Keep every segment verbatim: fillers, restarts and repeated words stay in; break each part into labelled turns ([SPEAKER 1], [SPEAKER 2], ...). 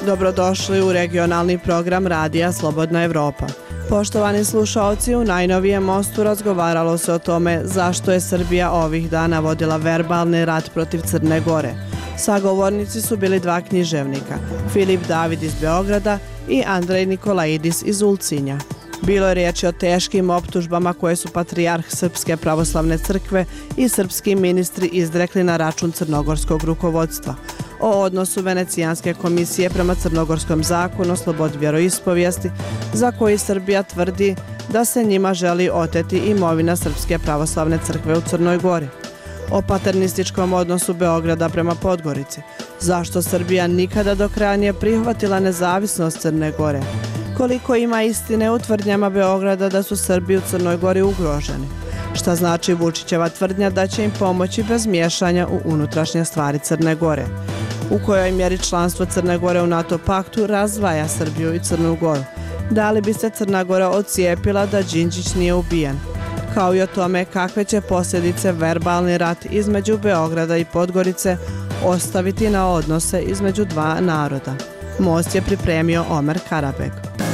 [SPEAKER 1] Dobrodošli u regionalni program Radija Slobodna Evropa. Poštovani slušaoci, u najnovijem mostu razgovaralo se o tome zašto je Srbija ovih dana vodila verbalni rat protiv Crne Gore. Sagovornici su bili dva književnika, Filip David iz Beograda i Andrej Nikolaidis iz Ulcinja. Bilo je riječi o teškim optužbama koje su patrijarh Srpske pravoslavne crkve i srpski ministri izrekli na račun crnogorskog rukovodstva, o odnosu Venecijanske komisije prema crnogorskom zakonu o slobodi vjeroispovijesti, za koji Srbija tvrdi da se njima želi oteti imovina Srpske pravoslavne crkve u Crnoj Gori, o paternističkom odnosu Beograda prema Podgorici, zašto Srbija nikada do kraja nije prihvatila nezavisnost Crne Gore, koliko ima istine u tvrdnjama Beograda da su Srbi u Crnoj Gori ugroženi, šta znači Vučićeva tvrdnja da će im pomoći bez miješanja u unutrašnje stvari Crne Gore, u kojoj mjeri članstvo Crne Gore u NATO paktu razdvaja Srbiju i Crnu Goru, da li bi se Crna Gora odcijepila da Đinđić nije ubijen, kao i o tome kakve će posljedice verbalni rat između Beograda i Podgorice ostaviti na odnose između dva naroda. Most je pripremio Omer Karabeg.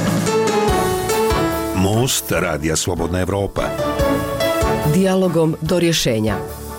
[SPEAKER 2] Most Radija Slobodna Evropa.
[SPEAKER 3] Dijalogom do rješenja.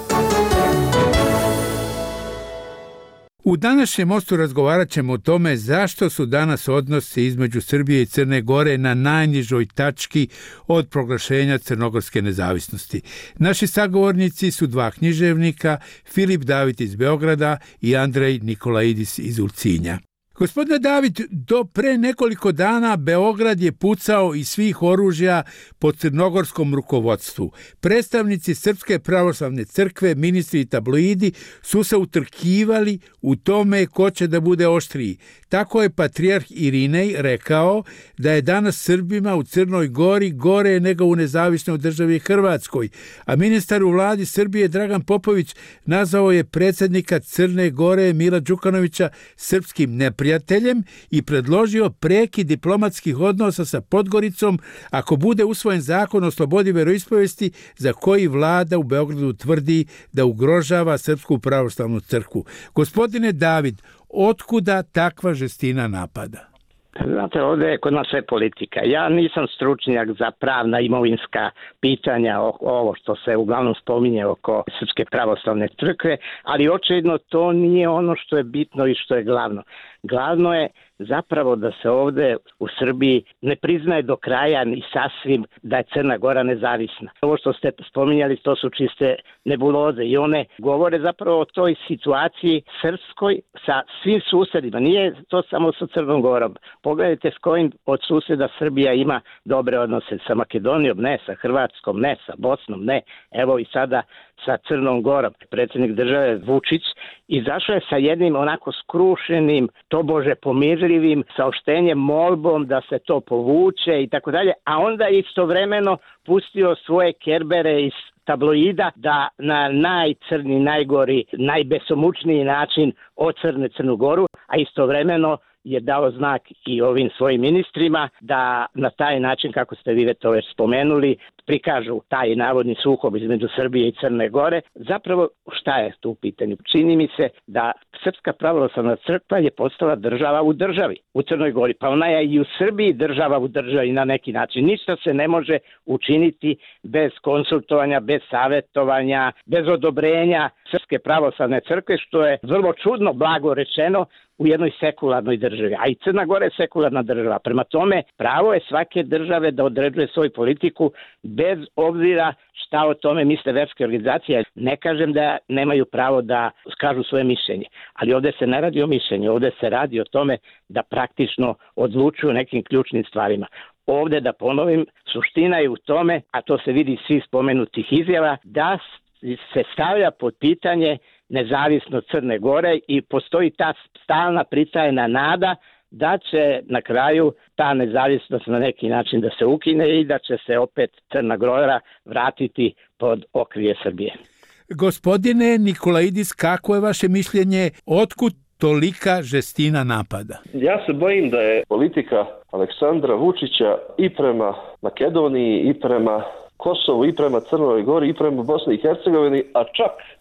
[SPEAKER 4] U današnjem mostu razgovarat ćemo o tome zašto su danas odnosi između Srbije i Crne Gore na najnižoj tački od proglašenja crnogorske nezavisnosti. Naši sagovornici su dva književnika, Filip David iz Beograda i Andrej Nikolaidis iz Ulcinja. Gospodine David, do pre nekoliko dana Beograd je pucao iz svih oružja pod crnogorskom rukovodstvu. Predstavnici Srpske pravoslavne crkve, ministri i tabloidi su se utrkivali u tome ko će da bude oštriji. Tako je patrijarh Irinej rekao da je danas Srbima u Crnoj Gori gore nego u nezavisnoj državi Hrvatskoj, a ministar u vladi Srbije Dragan Popović nazvao je predsjednika Crne Gore Mila Đukanovića srpskim neprijateljem prijateljem i predložio prekid diplomatskih odnosa sa Podgoricom ako bude usvojen zakon o slobodi vjeroispovijesti za koji vlada u Beogradu tvrdi da ugrožava Srpsku pravoslavnu crkvu. Gospodine David, otkuda takva žestina napada?
[SPEAKER 5] Znate, ovdje je kod nas sve politika. Ja nisam stručnjak za pravna imovinska pitanja, ovo što se uglavnom spominje oko Srpske pravoslavne crkve, ali očigledno to nije ono što je bitno i što je glavno. Glavno je zapravo da se ovdje u Srbiji ne priznaje do kraja ni sasvim da je Crna Gora nezavisna. Ovo što ste spominjali, to su čiste nebuloze i one govore zapravo o toj situaciji srpskoj sa svim susjedima. Nije to samo sa Crnom Gorom. Pogledajte s kojim od susjeda Srbija ima dobre odnose. Sa Makedonijom ne, sa Hrvatskom ne, sa Bosnom ne. Evo i sada sa Crnom Gorom. Predsjednik države Vučić izašao je sa jednim onako skrušenim, tobože pomirljivim saopštenjem, molbom da se to povuče i tako dalje, a onda istovremeno pustio svoje kerbere iz tabloida da na najcrni, najgori, najbesomučniji način ocrne Crnu Goru, a istovremeno je dao znak i ovim svojim ministrima da na taj način, kako ste vi to već spomenuli, prikažu taj navodni sukob između Srbije i Crne Gore. Zapravo šta je tu u pitanju? Čini mi se da Srpska pravoslavna crkva je postala država u državi u Crnoj Gori, pa ona je i u Srbiji država u državi na neki način. Ništa se ne može učiniti bez konsultovanja, bez savjetovanja, bez odobrenja Srpske pravoslavne crkve, što je vrlo čudno, blago rečeno, u jednoj sekularnoj državi. A i Crna Gora je sekularna država. Prema tome, pravo je svake države da određuje svoju politiku bez obzira šta o tome misle verske organizacije. Ne kažem da nemaju pravo da kažu svoje mišljenje, ali ovdje se ne radi o mišljenju, ovdje se radi o tome da praktično odlučuju nekim ključnim stvarima. Ovdje, da ponovim, suština je u tome, a to se vidi iz svih spomenutih izjava, da se stavlja pod pitanje nezavisnost Crne Gore i postoji ta stalna pritajena nada da će na kraju ta nezavisnost na neki način da se ukine i da će se opet Crna Gora vratiti pod okrilje Srbije.
[SPEAKER 4] Gospodine Nikolaidis, kako je vaše mišljenje? Otkud tolika žestina napada?
[SPEAKER 6] Ja se bojim da je politika Aleksandra Vučića i prema Makedoniji i prema Kosovu i prema Crnoj Gori i prema Bosni i Hercegovini, a čak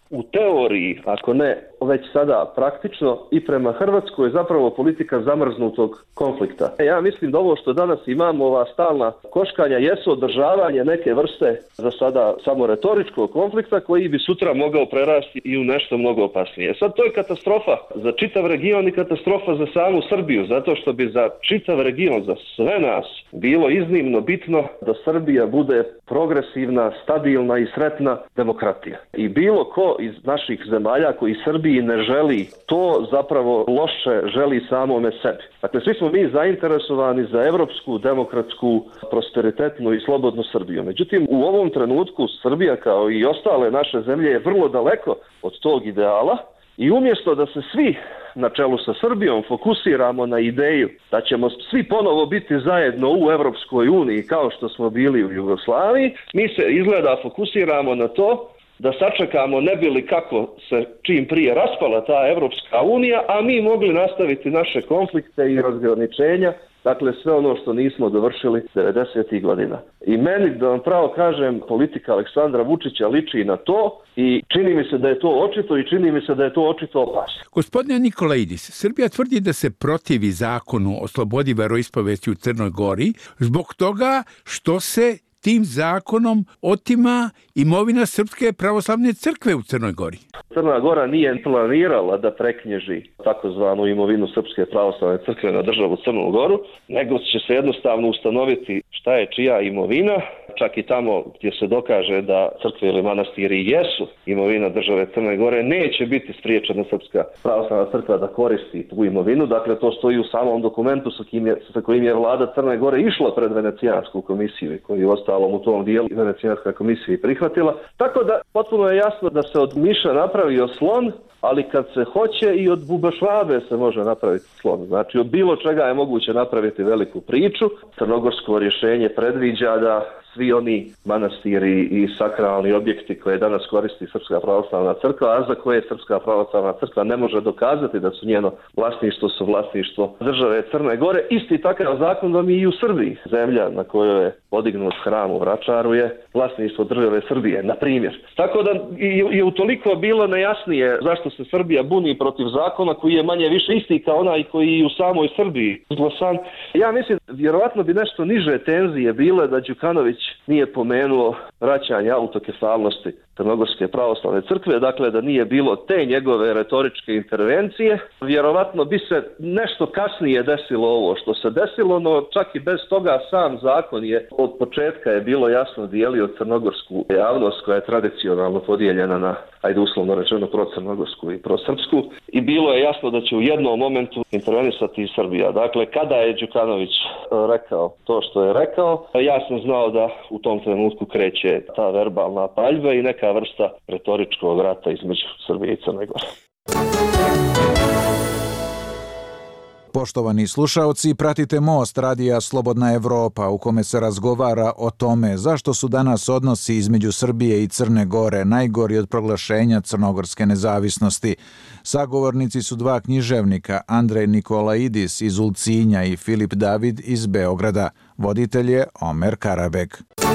[SPEAKER 6] u teoriji, ako ne već sada praktično, i prema Hrvatskoj je zapravo politika zamrznutog konflikta. Ja mislim da ovo što danas imamo, ova stalna koškanja, jesu održavanje neke vrste za sada samo retoričkog konflikta koji bi sutra mogao prerasti i u nešto mnogo opasnije. Sad to je katastrofa za čitav region i katastrofa za samu Srbiju, zato što bi za čitav region, za sve nas, bilo iznimno bitno da Srbija bude progresivna, stabilna i sretna demokratija. I bilo ko iz naših zemalja koji Srbiji ne želi, to zapravo loše želi samome sebi. Dakle, svi smo mi zainteresovani za evropsku, demokratsku, prosperitetnu i slobodnu Srbiju. Međutim, u ovom trenutku Srbija, kao i ostale naše zemlje, je vrlo daleko od tog ideala i umjesto da se svi na čelu sa Srbijom fokusiramo na ideju da ćemo svi ponovo biti zajedno u Evropskoj uniji kao što smo bili u Jugoslaviji, mi se izgleda fokusiramo na to da sačekamo ne bi li kako se čim prije raspala ta Evropska unija, a mi mogli nastaviti naše konflikte i razgraničenja, dakle sve ono što nismo dovršili devedesetih godina. I meni, da vam pravo kažem, politika Aleksandra Vučića liči na to i čini mi se da je to očito i čini mi se da je to očito opasno.
[SPEAKER 4] Gospodine Nikolaidis, Srbija tvrdi da se protivi zakonu o slobodi veroispovesti u Crnoj Gori zbog toga što se tim zakonom otima imovina Srpske pravoslavne crkve u Crnoj Gori.
[SPEAKER 6] Crna Gora nije planirala da preknjiži takozvanu imovinu Srpske pravoslavne crkve na državu Crnu Goru, nego će se jednostavno ustanoviti šta je čija imovina, čak i tamo gdje se dokaže da crkve ili manastiri jesu imovina države Crne Gore, neće biti spriječena Srpska pravoslavna crkva da koristi tu imovinu. Dakle, to stoji u samom dokumentu sa, kim je, sa kojim je vlada Crne Gore išla pred Venecijansku komisiju i koji je ostalom u tom dijelu Venecijanska komisija i prihvatila. Tako da potpuno je jasno da se od miša napravio slon, ali kad se hoće i od bubašvabe se može napraviti slon. Znači, od bilo čega je moguće napraviti veliku priču. Crnogorsko rješenje predviđa da svi oni manastiri i sakralni objekti koje danas koristi Srpska pravoslavna crkva, a za koje Srpska pravoslavna crkva ne može dokazati da su njeno vlasništvo su vlasništvo države Crne Gore. Isti takav zakon vam i u Srbiji. Zemlja na kojoj je podignut hram u Vračaru je vlasništvo države Srbije, na primjer. Tako da je utoliko bilo nejasnije zašto se Srbija buni protiv zakona koji je manje više isti kao onaj koji u samoj Srbiji izglasan. Ja mislim, vjerovatno bi nešto niže tenzije bile da Đukanović nije pomenuo vraćanje autokefalnosti Crnogorske pravoslavne crkve, dakle da nije bilo te njegove retoričke intervencije, vjerovatno bi se nešto kasnije desilo ovo što se desilo, no čak i bez toga sam zakon je od početka je bilo jasno dijelio crnogorsku javnost koja je tradicionalno podijeljena na, ajde uslovno rečeno, procrnogorsku i prosrpsku, i bilo je jasno da će u jednom momentu intervenisati i Srbija. Dakle, kada je Đukanović rekao to što je rekao, ja sam znao da u tom trenutku kreće ta verbalna paljba i neka vrsta retoričkog rata između Srbije i Crne Gore.
[SPEAKER 7] Poštovani slušaoci, pratite Most radija Slobodna Evropa u kome se razgovara o tome zašto su danas odnosi između Srbije i Crne Gore najgori od proglašenja crnogorske nezavisnosti. Sagovornici su dva književnika, Andrej Nikolaidis iz Ulcinja i Filip David iz Beograda. Voditelj je Omer Karabek.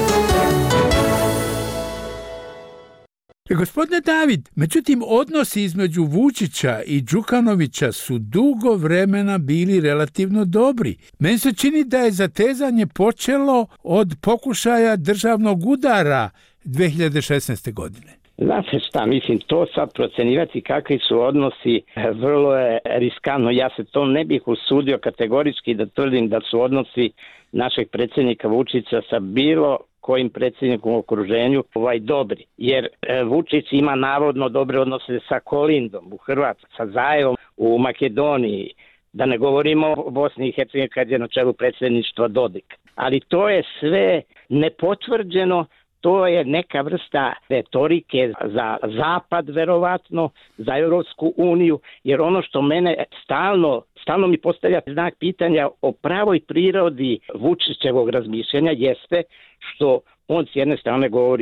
[SPEAKER 4] Gospodine David, međutim, odnosi između Vučića i Đukanovića su dugo vremena bili relativno dobri. Meni se čini da je zatezanje počelo od pokušaja državnog udara dve hiljade šesnaeste. godine.
[SPEAKER 5] Znate šta, mislim, to sad procenivati kakvi su odnosi vrlo je riskantno. Ja se to ne bih usudio kategorički da tvrdim da su odnosi našeg predsjednika Vučića sa bilo kojim predsjednikom u okruženju ovaj dobri. Jer e, Vučić ima navodno dobre odnose sa Kolindom u Hrvatskoj, sa Zajevom u Makedoniji, da ne govorimo o Bosni i Hercegovini kad je na čelu predsjedništva Dodik. Ali to je sve nepotvrđeno, to je neka vrsta retorike za Zapad, verovatno, za Europsku uniju, jer ono što mene stalno, stalno mi postavlja znak pitanja o pravoj prirodi Vučićevog razmišljanja jeste što on s jedne strane govori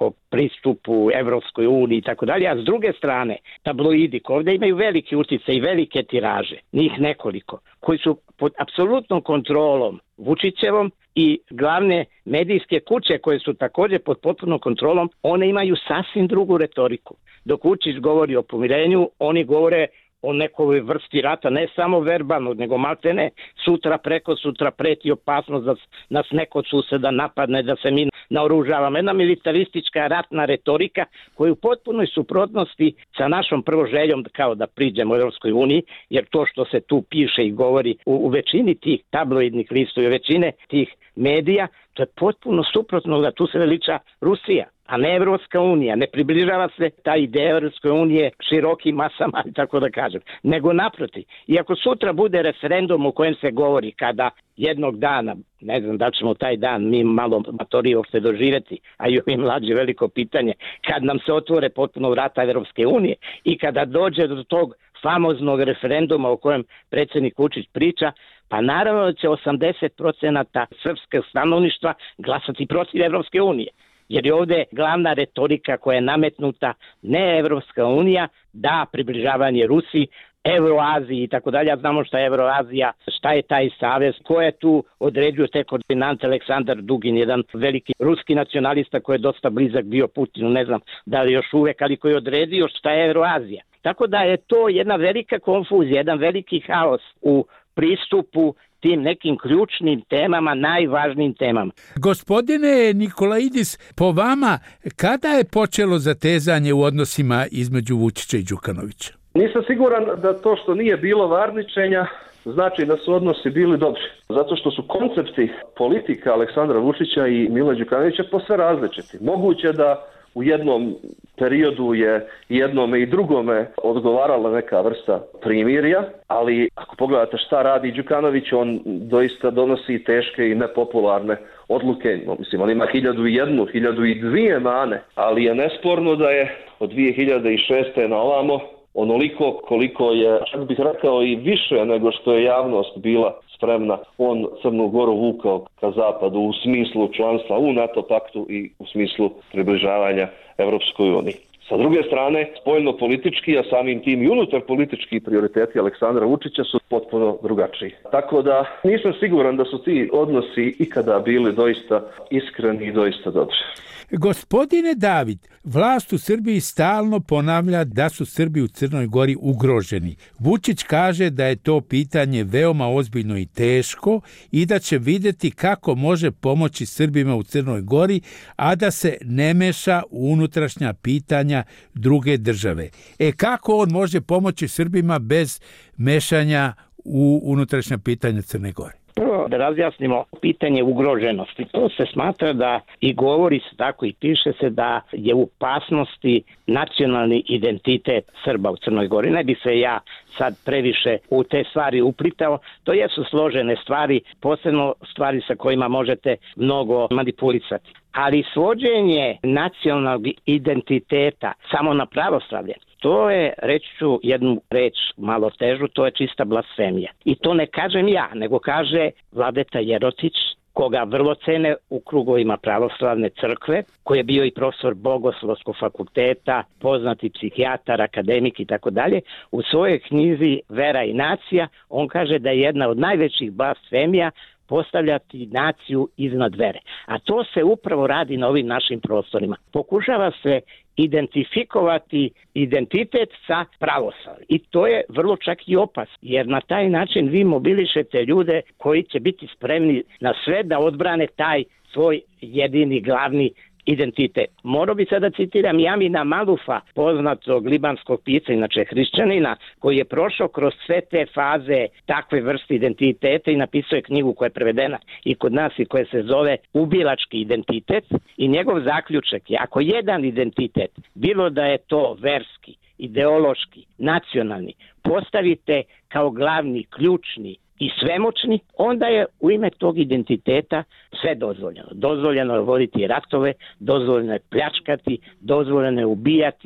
[SPEAKER 5] o pristupu Evropskoj uniji i tako dalje, a s druge strane tabloidi koji ovdje imaju veliki utjecaj i velike tiraže, njih nekoliko, koji su pod apsolutnom kontrolom Vučićevom i glavne medijske kuće koje su također pod potpunom kontrolom, one imaju sasvim drugu retoriku. Dok Vučić govori o pomirenju, oni govore o nekoj vrsti rata, ne samo verbalno, nego maltene sutra, preko sutra preti opasnost da nas neko od suseda napadne, da se mi naoružavamo. Jedna militaristička ratna retorika koja je u potpunoj suprotnosti sa našom prvo željom kao da priđemo u Europskoj uniji, jer to što se tu piše i govori u, u većini tih tabloidnih listova i većine tih medija, to je potpuno suprotno, da tu se veliča Rusija, a ne Evropska unija. Ne približava se ta ideja Evropske unije širokim masama, tako da kažem, nego naprotiv. I ako sutra bude referendum u kojem se govori kada jednog dana, ne znam da ćemo taj dan mi malo matorije uopšte doživjeti, a i ovi mlađi veliko pitanje, kad nam se otvore potpuno vrata Evropske unije i kada dođe do tog famoznog referenduma o kojem predsjednik Vučić priča, pa naravno da će osamdeset procenata srpskog stanovništva glasati protiv Evropske unije. Jer je ovdje glavna retorika koja je nametnuta ne Evropska unija, da približavanje Rusiji, Euroaziji i tako dalje. Ja znamo šta je Euroazija, šta je taj savez, ko je tu određuje te koordinante. Aleksandar Dugin, jedan veliki ruski nacionalista koji je dosta blizak bio Putinu, ne znam da li još uvek, ali koji je odredio šta je Euroazija. Tako da je to jedna velika konfuzija, jedan veliki haos u pristupu tim nekim ključnim temama, najvažnijim temama.
[SPEAKER 4] Gospodine Nikolaidis, po vama, kada je počelo zatezanje u odnosima između Vučića i Đukanovića?
[SPEAKER 6] Nisam siguran da to što nije bilo varničenja znači da su odnosi bili dobri. Zato što su koncepti politika Aleksandra Vučića i Mila Đukanovića posve različiti. Moguće da u jednom periodu je jednome i drugome odgovarala neka vrsta primirja, ali ako pogledate šta radi Đukanović, on doista donosi teške i nepopularne odluke. No, mislim, on ima hiljadu i jednu, hiljadu i dvije mane, ali je nesporno da je od dvije hiljade šeste na ovamo onoliko koliko je, čak bih rekao i više nego što je javnost bila spremna, on Crnu Goru vukao ka zapadu u smislu članstva u NATO paktu i u smislu približavanja Evropskoj uniji. Sa druge strane, spoljno politički, a samim tim i unutar politički prioriteti Aleksandra Vučića su potpuno drugačiji. Tako da nisam siguran da su ti odnosi ikada bili doista iskreni i doista dobri.
[SPEAKER 4] Gospodine David, vlast u Srbiji stalno ponavlja da su Srbi u Crnoj Gori ugroženi. Vučić kaže da je to pitanje veoma ozbiljno i teško i da će vidjeti kako može pomoći Srbima u Crnoj Gori, a da se ne meša u unutrašnja pitanja druge države. E kako on može pomoći Srbima bez mešanja u unutrašnja pitanja Crne Gore?
[SPEAKER 5] Prvo da razjasnimo pitanje ugroženosti. To se smatra da i govori se tako i piše se da je u opasnosti nacionalni identitet Srba u Crnoj Gori. Ne bi se ja sad previše u te stvari uplitao. To jesu složene stvari, posebno stvari sa kojima možete mnogo manipulisati. Ali svođenje nacionalnog identiteta samo na pravoslavlje, to je, reći ću jednu reč malo težu, to je čista blasfemija. I to ne kažem ja, nego kaže Vladeta Jerotić, koga vrlo cene u krugovima pravoslavne crkve, koji je bio i profesor Bogoslovskog fakulteta, poznati psihijatar, akademik i tako dalje. U svojoj knjizi Vera i nacija on kaže da je jedna od najvećih blasfemija postavljati naciju iznad vere. A to se upravo radi na ovim našim prostorima. Pokušava se identifikovati identitet sa pravoslavljem. I to je vrlo čak i opasno, jer na taj način vi mobilišete ljude koji će biti spremni na sve da odbrane taj svoj jedini glavni identitet. Morao bi sada citiram Jamina Malufa, poznatog libanskog pisca, inače hrišćanina, koji je prošao kroz sve te faze takve vrste identiteta i napisao je knjigu koja je prevedena i kod nas i koja se zove Ubilački identitet, i njegov zaključak je ako jedan identitet, bilo da je to verski, ideološki, nacionalni, postavite kao glavni, ključni i svemoćni, onda je u ime tog identiteta sve dozvoljeno. Dozvoljeno je voditi ratove, dozvoljeno je pljačkati, dozvoljeno je ubijati,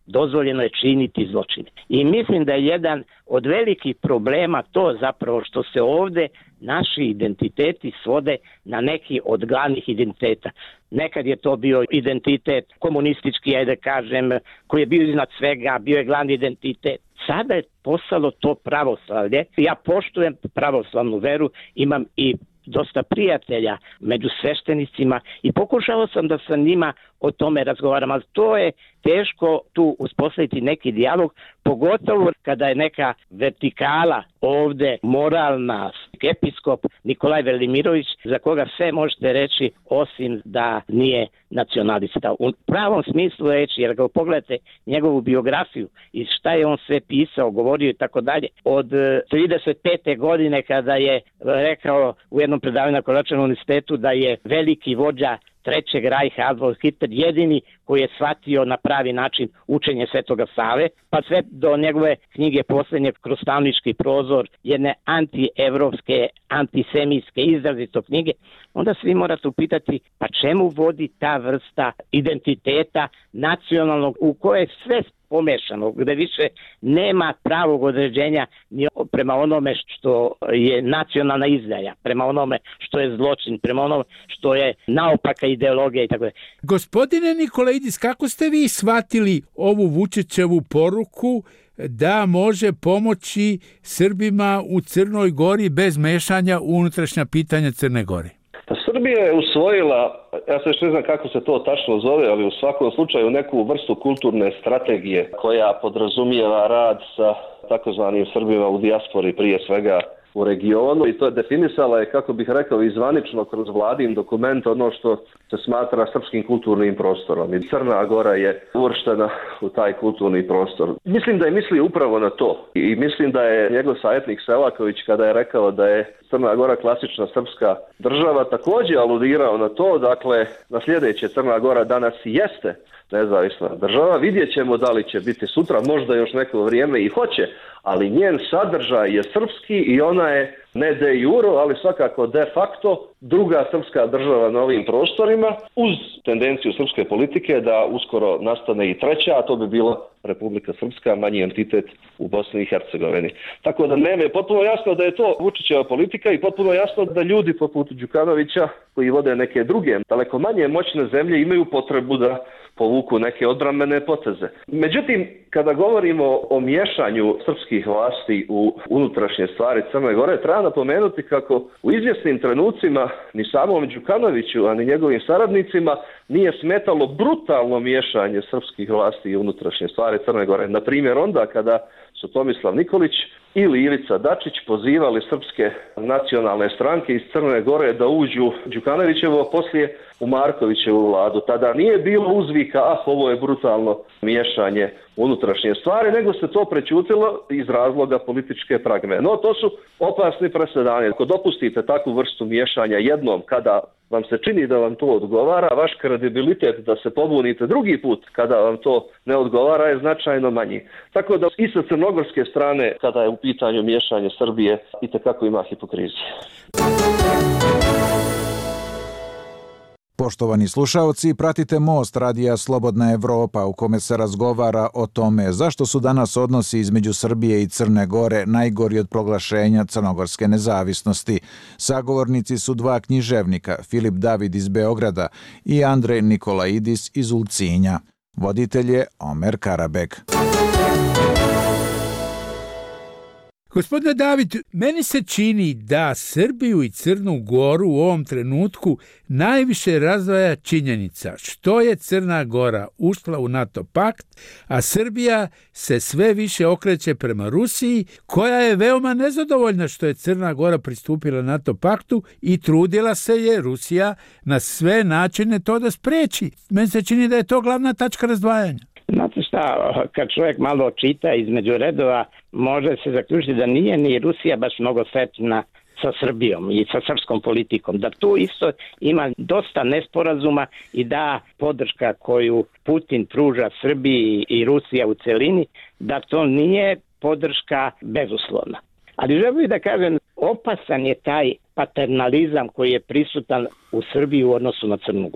[SPEAKER 5] dozvoljeno je činiti zločine. I mislim da je jedan od velikih problema to zapravo što se ovde naši identiteti svode na neki od glavnih identiteta. Nekad je to bio identitet komunistički, ajde kažem, koji je bio iznad svega, bio je glavni identitet. Sada je postalo to pravoslavlje. Ja poštujem pravoslavnu veru, imam i dosta prijatelja među sveštenicima i pokušao sam da sa njima o tome razgovaram, ali to je teško tu uspostaviti neki dijalog, pogotovo kada je neka vertikala ovde moralna, episkop Nikolaj Velimirović, za koga sve možete reći osim da nije nacionalista. U pravom smislu reći, jer ga pogledate njegovu biografiju i šta je on sve pisao, govorio i tako dalje. Od trideset pete godine kada je rekao u jednom predavanju na Kovačevom univerzitetu da je veliki vođa Trećeg rajha Adolf Hitler jedini koji je shvatio na pravi način učenje Svetoga Save, pa sve do njegove knjige posljednje Kroz tamnički prozor, jedne antievropske, antisemitske izrazito knjige, onda svi morate upitati pa čemu vodi ta vrsta identiteta nacionalnog u koje je sve pomešano, gde više nema pravog određenja ni prema onome što je nacionalna izdaja, prema onome što je zločin, prema onome što je naopaka ideologija i tako dalje.
[SPEAKER 4] Gospodine Nikolaidis, kako ste vi shvatili ovu Vučićevu poruku da može pomoći Srbima u Crnoj Gori bez mešanja u unutrašnja pitanja Crne Gore?
[SPEAKER 6] Pa Srbija je usvojila, ja se još ne znam kako se to tačno zove, ali u svakom slučaju neku vrstu kulturne strategije koja podrazumijeva rad sa takozvanim Srbima u dijaspori, prije svega u regionu, i to je definisala je, kako bih rekao, izvanično kroz vladin dokument ono što se smatra srpskim kulturnim prostorom. I Crna Gora je uvrštena u taj kulturni prostor. Mislim da je mislio upravo na to. I mislim da je njegov savjetnik Selaković, kada je rekao da je Crna Gora klasična srpska država, također aludirao na to, dakle, na sljedeće: Crna Gora danas jeste nezavisna država, vidjet ćemo da li će biti sutra, možda još neko vrijeme i hoće, ali njen sadržaj je srpski i ona je ne de jure, ali svakako de facto druga srpska država na ovim prostorima, uz tendenciju srpske politike da uskoro nastane i treća, a to bi bila Republika Srpska, manji entitet u Bosni i Hercegovini. Tako da nema, je potpuno jasno da je to Vučićeva politika i potpuno jasno da ljudi poput Đukanovića, koji vode neke druge, daleko manje moćne zemlje, imaju potrebu da povuku neke odbrambene poteze. Međutim, kada govorimo o miješanju srpskih vlasti u unutrašnje stvari Crne Gore, treba napomenuti kako u izvjesnim trenucima ni samom Đukanoviću, a ni njegovim saradnicima nije smetalo brutalno miješanje srpskih vlasti u unutrašnje stvari Crne Gore. Na primjer, onda kada su Tomislav Nikolić ili Ivica Dačić pozivali srpske nacionalne stranke iz Crne Gore da uđu Đukanovićevo, poslije u Markovićevu vladu. Tada nije bilo uzvika, ah, ovo je brutalno miješanje unutrašnje stvari, nego se to prećutilo iz razloga političke pragme. No, to su opasni presedani. Ako dopustite takvu vrstu miješanja jednom kada vam se čini da vam to odgovara, vaš kredibilitet da se pobunite drugi put kada vam to ne odgovara je značajno manji. Tako da i sa crnogorske strane, kada je u pitanju miješanje Srbije, itekako ima hipokrizije.
[SPEAKER 7] Poštovani slušaoci, pratite Most radija Slobodna Evropa u kome se razgovara o tome zašto su danas odnosi između Srbije i Crne Gore najgori od proglašenja crnogorske nezavisnosti. Sagovornici su dva književnika, Filip David iz Beograda i Andrej Nikolaidis iz Ulcinja. Voditelj je Omer Karabek.
[SPEAKER 4] Gospodine David, meni se čini da Srbiju i Crnu Goru u ovom trenutku najviše razdvaja činjenica što je Crna Gora ušla u NATO pakt, a Srbija se sve više okreće prema Rusiji, koja je veoma nezadovoljna što je Crna Gora pristupila NATO paktu i trudila se je Rusija na sve načine to da spreči. Meni se čini da je to glavna tačka razdvajanja.
[SPEAKER 5] Znate šta, kad čovjek malo čita između redova, može se zaključiti da nije ni Rusija baš mnogo sretna sa Srbijom i sa srpskom politikom. Da tu isto ima dosta nesporazuma i da podrška koju Putin pruža Srbiji i Rusija u celini, da to nije podrška bezuslovna. Ali želim da kažem, opasan je taj paternalizam koji je prisutan u Srbiji u odnosu na Crnu Goru.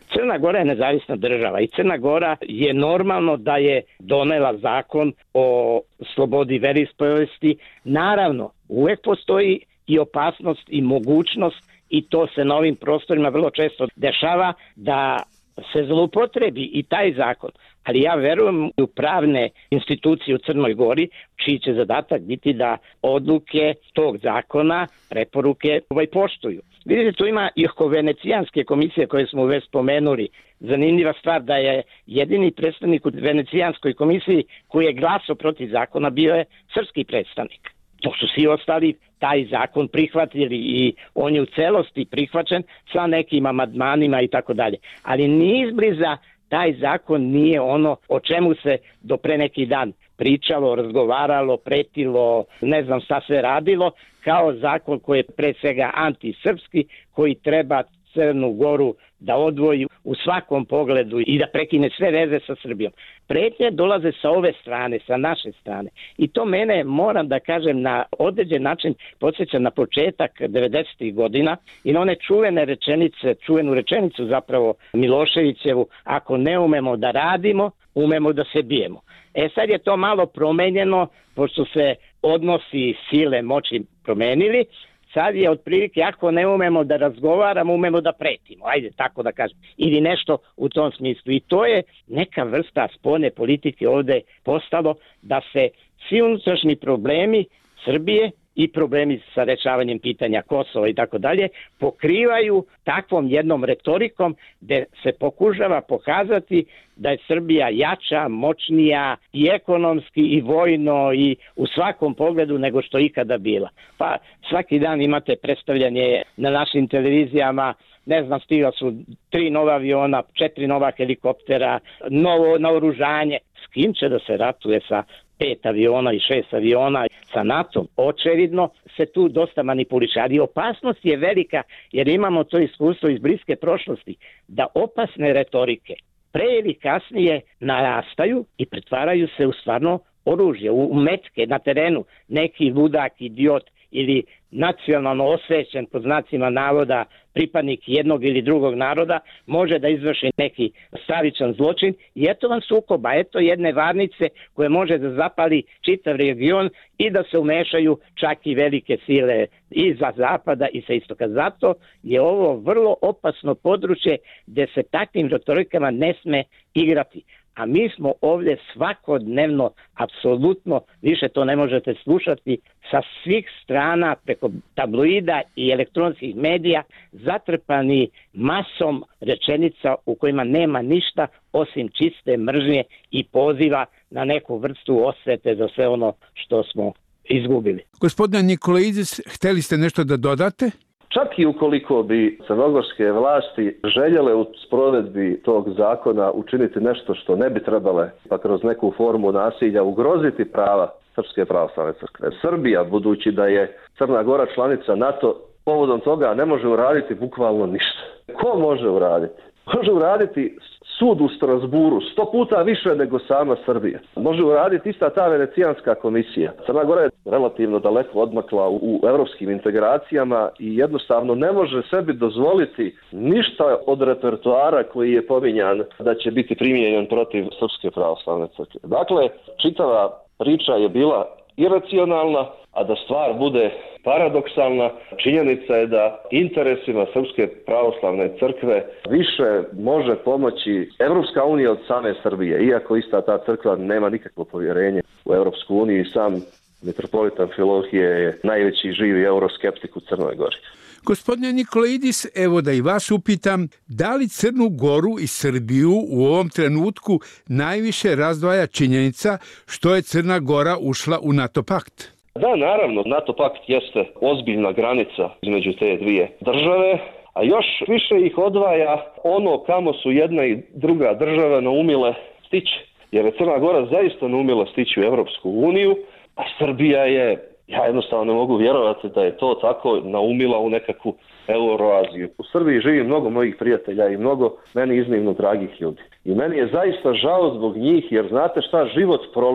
[SPEAKER 5] Crna Gora je nezavisna država i Crna Gora je normalno da je donela zakon o slobodi veroispovesti. Naravno, uvek postoji i opasnost i mogućnost, i to se na ovim prostorima vrlo često dešava, da se zloupotrebi i taj zakon. Ali ja verujem u pravne institucije u Crnoj Gori, čiji će zadatak biti da odluke tog zakona, preporuke ovaj poštuju. Vidite, tu ima i oko Venecijanske komisije koje smo već spomenuli. Zanimljiva stvar da je jedini predstavnik u Venecijanskoj komisiji koji je glasao protiv zakona bio je srpski predstavnik. Dok su svi ostali taj zakon prihvatili i on je u celosti prihvaćen sa nekim amandmanima i tako dalje. Ali ni izbliza taj zakon nije ono o čemu se do pre neki dan pričalo, razgovaralo, pretilo, ne znam šta se radilo, kao zakon koji je pre svega antisrpski, koji treba Crnu Goru da odvoji u svakom pogledu i da prekine sve veze sa Srbijom. Pretnje dolaze sa ove strane, sa naše strane. I to mene, moram da kažem, na određen način podsjeća na početak devedesetih godina i na one čuvene rečenice, čuvenu rečenicu zapravo Miloševićevu: ako ne umemo da radimo, umemo da se bijemo. E sad je to malo promenjeno, pošto se odnosi sile moći promenili. Sad je otprilike, ako ne umemo da razgovaramo, umemo da pretimo, ajde tako da kažem, ili nešto u tom smislu. I to je neka vrsta spoljne politike ovde postalo, da se svi unutrašnji problemi Srbije i problemi sa rešavanjem pitanja Kosova i tako dalje pokrivaju takvom jednom retorikom gde se pokušava pokazati da je Srbija jača, moćnija i ekonomski i vojno i u svakom pogledu nego što ikada bila. Pa svaki dan imate predstavljanje na našim televizijama, ne znam, stigla su tri nova aviona, četiri nova helikoptera, novo naoružanje. S kim će da se ratuje sa pet aviona i šest aviona sa NATO-om? Očevidno se tu dosta manipuliše, ali opasnost je velika jer imamo to iskustvo iz bliske prošlosti, da opasne retorike pre ili kasnije narastaju i pretvaraju se u stvarno oružje, u metke na terenu. Neki ludak, idiot ili nacionalno osvećen, pod znacima navoda, pripadnik jednog ili drugog naroda može da izvrši neki stravičan zločin i eto vam sukoba, eto jedne varnice koje može da zapali čitav region i da se umešaju čak i velike sile i za zapada i sa istoka. Zato je ovo vrlo opasno područje gde se takvim retorikama ne sme igrati. A mi smo ovdje svakodnevno, apsolutno, više to ne možete slušati, sa svih strana, preko tabloida i elektronskih medija, zatrpani masom rečenica u kojima nema ništa osim čiste mržnje i poziva na neku vrstu osvete za sve ono što smo izgubili.
[SPEAKER 4] Gospodine Nikolaidis, hteli ste nešto da dodate?
[SPEAKER 6] Čak i ukoliko bi crnogorske vlasti željele u sprovedbi tog zakona učiniti nešto što ne bi trebale, pa kroz neku formu nasilja ugroziti prava Srpske pravoslavne crkve. Srbija, budući da je Crna Gora članica NATO, povodom toga ne može uraditi bukvalno ništa. Ko može uraditi? Može uraditi sud u Strasburu, sto puta više nego sama Srbija. Može uraditi ista ta Venecijanska komisija. Crna Gora je relativno daleko odmakla u evropskim integracijama i jednostavno ne može sebi dozvoliti ništa od repertoara koji je pominjan da će biti primijenjen protiv Srpske pravoslavne crkve. Dakle, čitava priča je bila iracionalna, a da stvar bude paradoksalna, činjenica je da interesima Srpske pravoslavne crkve više može pomoći Evropska unija od same Srbije, iako ista ta crkva nema nikakvo povjerenje u Evropsku uniju i sam mitropolitan Filohije je najveći živi euroskeptik u Crnoj Gori.
[SPEAKER 4] Gospodine Nikolaidis, evo da i vas upitam, da li Crnu Goru i Srbiju u ovom trenutku najviše razdvaja činjenica što je Crna Gora ušla u NATO pakt?
[SPEAKER 6] Da, naravno, NATO pakt jeste ozbiljna granica između te dvije države, a još više ih odvaja ono kamo su jedna i druga država naumile stići. Jer je Crna Gora zaista naumila stići u Evropsku uniju, a Srbija je, ja jednostavno ne mogu vjerovati da je to tako, naumila u nekakvu Euroaziju. U Srbiji živi mnogo mojih prijatelja i mnogo meni iznimno dragih ljudi. I meni je zaista žao zbog njih, jer znate šta, život prolazi.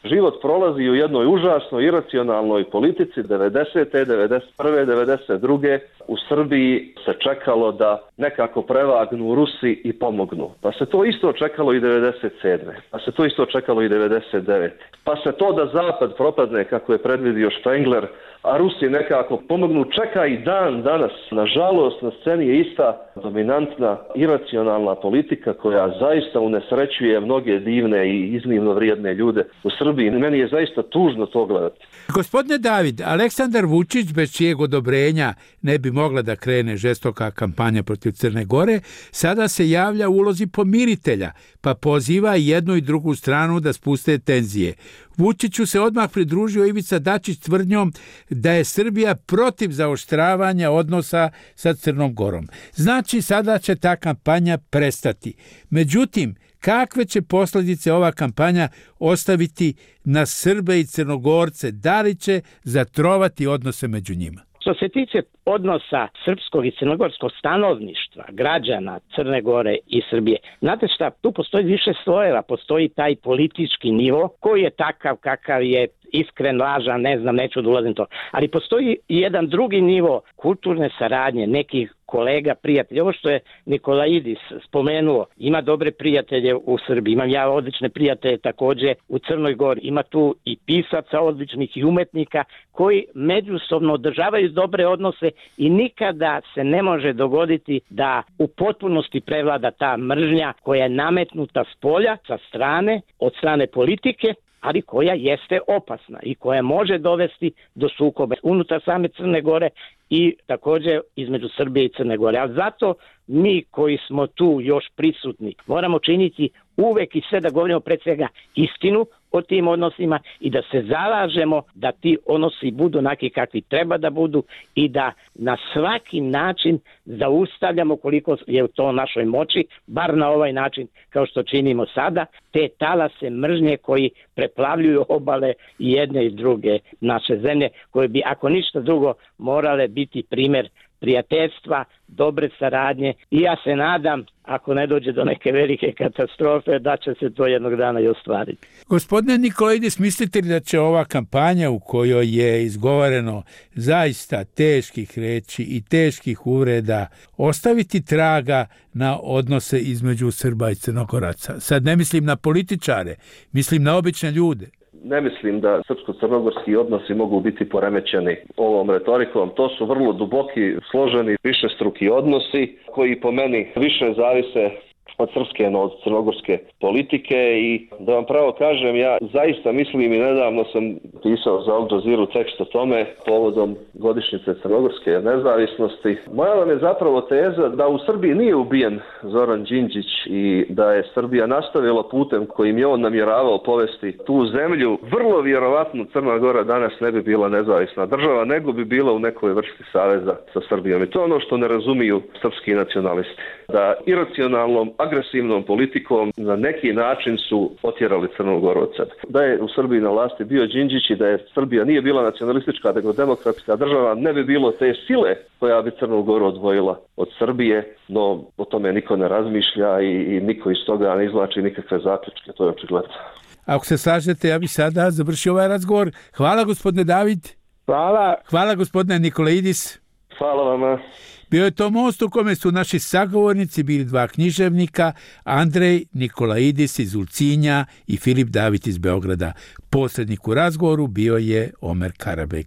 [SPEAKER 6] život prolazi u jednoj užasnoj iracionalnoj politici. devedesete, devedeset prve, devedeset druge u Srbiji se čekalo da nekako prevagnu Rusi i pomognu. Pa se to isto čekalo i devedeset sedme. Pa se to isto čekalo i devedeset devete. Pa se to da Zapad propadne kako je predvidio Spengler, a Rusi nekako pomognu, čeka i dan danas. Nažalost, na sceni je ista dominantna iracionalna politika koja zaista unesrećuje mnoge divne i iznimno vrijedne ljude u Srbiji. Meni je zaista tužno to gledati.
[SPEAKER 4] Gospodine David, Aleksandar Vučić, bez čijeg odobrenja ne bi mogla da krene žestoka kampanja protiv Crne Gore, sada se javlja u ulozi pomiritelja, pa poziva i jednu i drugu stranu da spuste tenzije. Vučiću se odmah pridružio Ivica Dačić tvrdnjom da je Srbija protiv zaoštravanja odnosa sa Crnom Gorom. Znači, sada će ta kampanja prestati. Međutim, kakve će posljedice ova kampanja ostaviti na Srbe i Crnogorce? Da li će zatrovati odnose među njima?
[SPEAKER 5] Što se tiče odnosa srpskog i crnogorskog stanovništva, građana Crne Gore i Srbije, znate šta, tu postoji više slojeva, postoji taj politički nivo koji je takav kakav je, iskren, lažan, ne znam, neću da ulazim to. Ali postoji i jedan drugi nivo kulturne saradnje, nekih kolega, prijatelja. Ovo što je Nikolaidis spomenuo, ima dobre prijatelje u Srbiji, imam ja odlične prijatelje također u Crnoj Gori, ima tu i pisaca odličnih i umetnika koji međusobno održavaju dobre odnose i nikada se ne može dogoditi da u potpunosti prevlada ta mržnja koja je nametnuta s polja, sa strane, od strane politike, ali koja jeste opasna i koja može dovesti do sukoba unutar same Crne Gore i također između Srbije i Crne Gore. Ali zato mi koji smo tu još prisutni moramo činiti uvek i sve da govorimo pred svega istinu o tim odnosima i da se zalažemo da ti odnosi budu onaki kakvi treba da budu i da na svaki način zaustavljamo koliko je to u našoj moći, bar na ovaj način kao što činimo sada, te talase mržnje koji preplavljuju obale i jedne i druge naše zemlje, koje bi ako ništa drugo morale biti primjer prijateljstva, dobre saradnje i ja se nadam, ako ne dođe do neke velike katastrofe, da će se to jednog dana i ostvariti.
[SPEAKER 4] Gospodine Nikolaidis, mislite li da će ova kampanja u kojoj je izgovoreno zaista teških reči i teških uvreda ostaviti traga na odnose između Srba i Crnogoraca? Sad ne mislim na političare, mislim na obične ljude.
[SPEAKER 6] Ne mislim da srpsko-crnogorski odnosi mogu biti poremećeni ovom retorikom. To su vrlo duboki, složeni, višestruki odnosi koji po meni više zavise od srpske, no od crnogorske politike i da vam pravo kažem, ja zaista mislim i nedavno sam pisao za Al Jazeera tekst o tome povodom godišnjice crnogorske nezavisnosti. Moja vam je zapravo teza da u Srbiji nije ubijen Zoran Đinđić i da je Srbija nastavila putem kojim je on namjeravao povesti tu zemlju. Vrlo vjerovatno Crna Gora danas ne bi bila nezavisna država, nego bi bila u nekoj vrsti saveza sa Srbijom. I to je ono što ne razumiju srpski nacionalisti. Da iracionalnom, agresivnom politikom na neki način su otjerali Crnu Goru od sebe. Da je u Srbiji na vlasti bio Đinđić i da je Srbija nije bila nacionalistička, nego demokratska država, ne bi bilo te sile koja bi Crnu Goru odvojila od Srbije, no o tome niko ne razmišlja i, i niko iz toga ne izvlači nikakve zaključke, to je očigledno.
[SPEAKER 4] Ako se slažete, ja bih sada završio ovaj razgovor. Hvala gospodine David.
[SPEAKER 5] Hvala.
[SPEAKER 4] Hvala gospodine Nikolaidis.
[SPEAKER 6] Hvala vama.
[SPEAKER 4] Bio je to most u kome su naši sagovornici bili dva književnika, Andrej Nikolaidis iz Ulcinja i Filip David iz Beograda. Posrednik u razgovoru bio je Omer Karabek.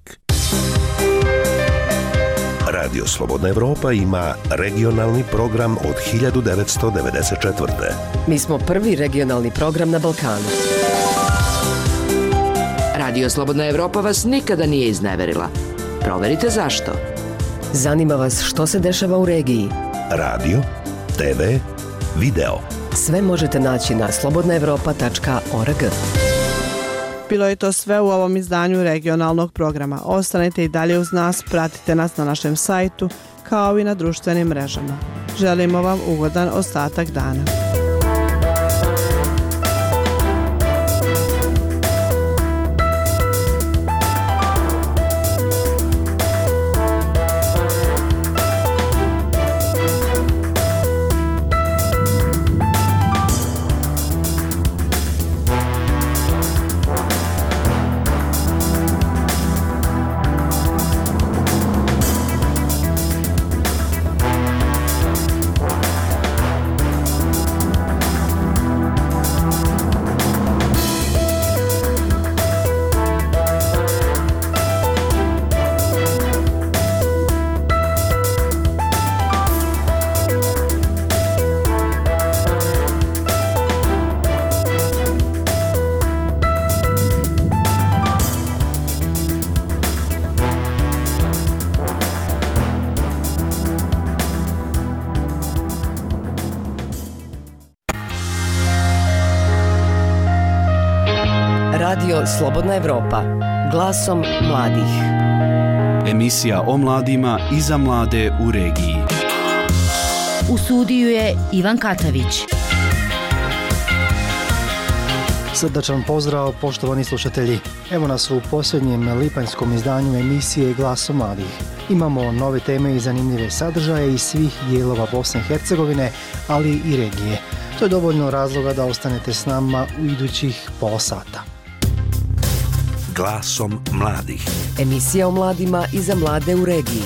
[SPEAKER 2] Radio Slobodna Evropa ima regionalni program od hiljadu devetsto devedeset četvrte.
[SPEAKER 3] Mi smo prvi regionalni program na Balkanu.
[SPEAKER 8] Radio Slobodna Evropa vas nikada nije izneverila. Proverite zašto.
[SPEAKER 3] Zanima vas što se dešava u regiji?
[SPEAKER 2] Radio, te ve, video.
[SPEAKER 3] Sve možete naći na slobodna evropa tačka org.
[SPEAKER 1] Bilo je to sve u ovom izdanju regionalnog programa. Ostanite i dalje uz nas, pratite nas na našem sajtu kao i na društvenim mrežama. Želimo vam ugodan ostatak dana.
[SPEAKER 3] Radio Slobodna Evropa. Glasom mladih.
[SPEAKER 9] Emisija o mladima i za mlade u regiji.
[SPEAKER 10] U studiju je Ivan Katavić.
[SPEAKER 11] Srdačan pozdrav, poštovani slušatelji. Evo nas u posljednjem lipanjskom izdanju emisije Glasom mladih. Imamo nove teme i zanimljive sadržaje iz svih dijelova Bosne i Hercegovine, ali i regije. To je dovoljno razloga da ostanete s nama u idućih pola sata.
[SPEAKER 2] Glasom mladih.
[SPEAKER 3] Emisija o mladima i za mlade u regiji.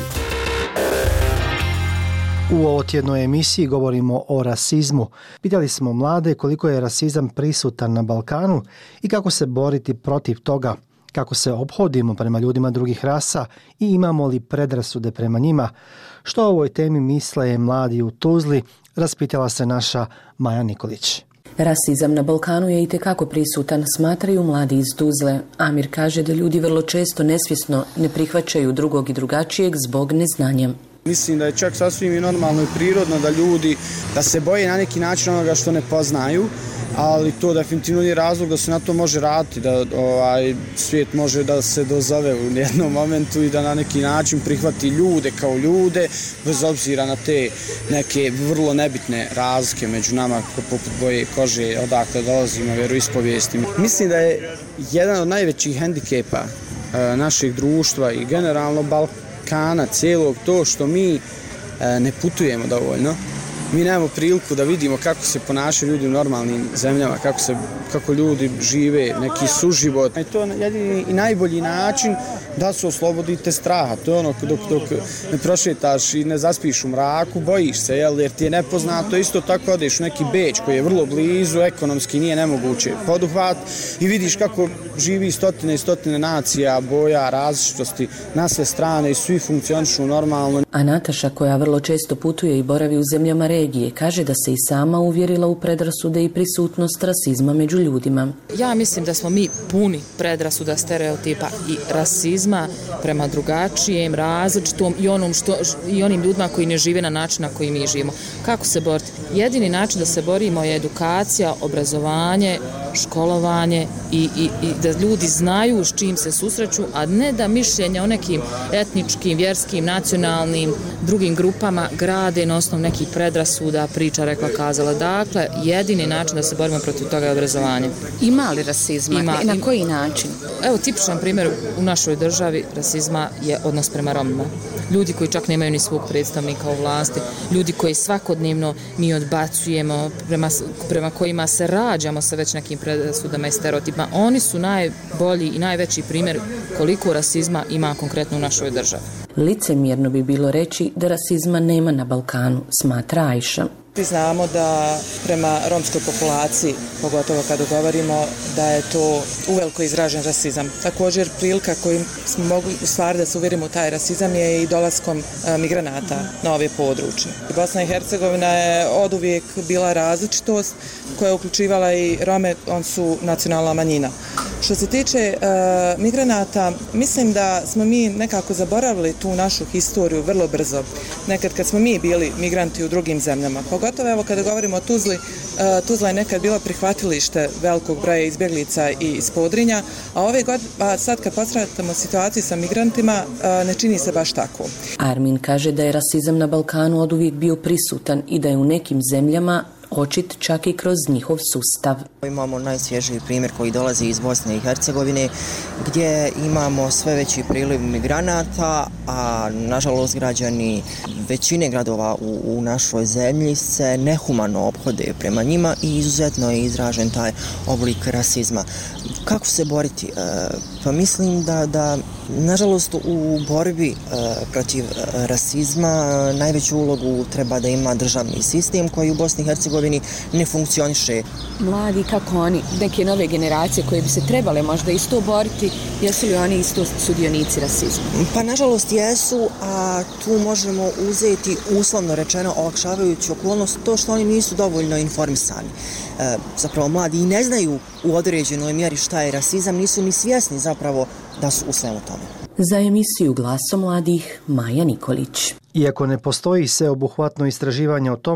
[SPEAKER 11] U ovotjednoj emisiji govorimo o rasizmu. Pitali smo mlade koliko je rasizam prisutan na Balkanu i kako se boriti protiv toga, kako se ophodimo prema ljudima drugih rasa i imamo li predrasude prema njima. Što o ovoj temi misle mladi u Tuzli, raspitala se naša Maja Nikolić.
[SPEAKER 12] Rasizam na Balkanu je itekako prisutan, smatraju mladi iz Tuzle. Amir kaže da ljudi vrlo često nesvjesno ne prihvaćaju drugog i drugačijeg zbog neznanja.
[SPEAKER 13] Mislim da je čak sasvim i normalno i prirodno da ljudi da se boje na neki način onoga što ne poznaju, ali to definitivno je razlog da se na to može raditi, da ovaj svijet može da se dozove u jednom momentu i da na neki način prihvati ljude kao ljude, bez obzira na te neke vrlo nebitne razlike među nama, poput boje kože, odakle dolazimo, vjeroispovijesti. Mislim da je jedan od najvećih hendikepa e, našeg društva i generalno Balkana cijelog to što mi e, ne putujemo dovoljno. Mi nemamo priliku da vidimo kako se ponašaju ljudi u normalnim zemljama, kako, se, kako ljudi žive, neki suživot. I to je jedini i najbolji način da se oslobodite straha. To je ono dok, dok ne prošetaš i ne zaspiš u mraku, bojiš se, jel, jer ti je nepoznato. Isto tako odeš u neki Beč koji je vrlo blizu, ekonomski nije nemoguće poduhvat i vidiš kako živi stotine i stotine nacija, boja, različitosti na sve strane i svi funkcionišu normalno.
[SPEAKER 12] A Nataša, koja vrlo često putuje i boravi u zemljama regije, kaže da se i sama uvjerila u predrasude i prisutnost rasizma među ljudima.
[SPEAKER 14] Ja mislim da smo mi puni predrasuda, stereotipa i rasizma prema drugačijem, različitom i, onom što, i onim ljudima koji ne žive na način na koji mi živimo. Kako se boriti? Jedini način da se borimo je edukacija, obrazovanje, školovanje i, i, i da ljudi znaju s čim se susreću, a ne da mišljenja o nekim etničkim, vjerskim, nacionalnim, drugim grupama grade na osnovu nekih predrasuda, priča, rekla, kazala. Dakle, jedini način da se borimo protiv toga je obrazovanje.
[SPEAKER 15] Ima li rasizma? Ima, I na koji način?
[SPEAKER 14] Evo, tipičan primjer u našoj državi rasizma je odnos prema Romima. Ljudi koji čak nemaju ni svog predstavnika u vlasti, ljudi koji svakodnevno mi odbacujemo, prema, prema kojima se rađamo sa već nekim predrasudama i stereotipima. Oni su najbolji i najveći primjer koliko rasizma ima konkretno u našoj državi.
[SPEAKER 12] Licemjerno bi bilo reći da rasizma nema na Balkanu, smatra Ajša.
[SPEAKER 16] Znamo da prema romskoj populaciji, pogotovo kada govorimo da je to uveliko izražen rasizam. Također prilika kojim smo mogli u stvari da se uvjerimo u taj rasizam je i dolaskom e, migranata na ove područje. Bosna i Hercegovina je oduvijek bila različitost koja je uključivala i Rome, on su nacionalna manjina. Što se tiče e, migranata, mislim da smo mi nekako zaboravili tu našu historiju vrlo brzo. Nekad kad smo mi bili migranti u drugim zemljama, pogotovo evo kada govorimo o Tuzli, uh, Tuzla je nekad bila prihvatilište velikog broja izbjeglica i iz Podrinja, a ove godine, a sad kad posratamo situaciju sa migrantima, uh, ne čini se baš tako.
[SPEAKER 12] Armin kaže da je rasizam na Balkanu oduvijek bio prisutan i da je u nekim zemljama očit čak i kroz njihov sustav.
[SPEAKER 17] Imamo najsvježiji primjer koji dolazi iz Bosne i Hercegovine, gdje imamo sve veći priliv migranata, a nažalost građani većine gradova u, u našoj zemlji se nehumano ophode prema njima i izuzetno je izražen taj oblik rasizma. Kako se boriti? E, pa mislim da, da nažalost u borbi e, protiv rasizma najveću ulogu treba da ima državni sistem koji u Bosni i Hercegovini ne funkcioniše.
[SPEAKER 15] Mladi, kako oni, neke nove generacije koje bi se trebale možda isto boriti, jesu li oni isto sudionici rasizma?
[SPEAKER 17] Pa nažalost jesu, a tu možemo uzeti uslovno rečeno olakšavajuću okolnost to što oni nisu dovoljno informisani. E, zapravo mladi i ne znaju u određenoj mjeri šta je rasizam, nisu ni svjesni zapravo da su u svemu tome.
[SPEAKER 12] Za emisiju Glasom mladih, Maja Nikolić.
[SPEAKER 11] Iako ne postoji sveobuhvatno istraživanje o tome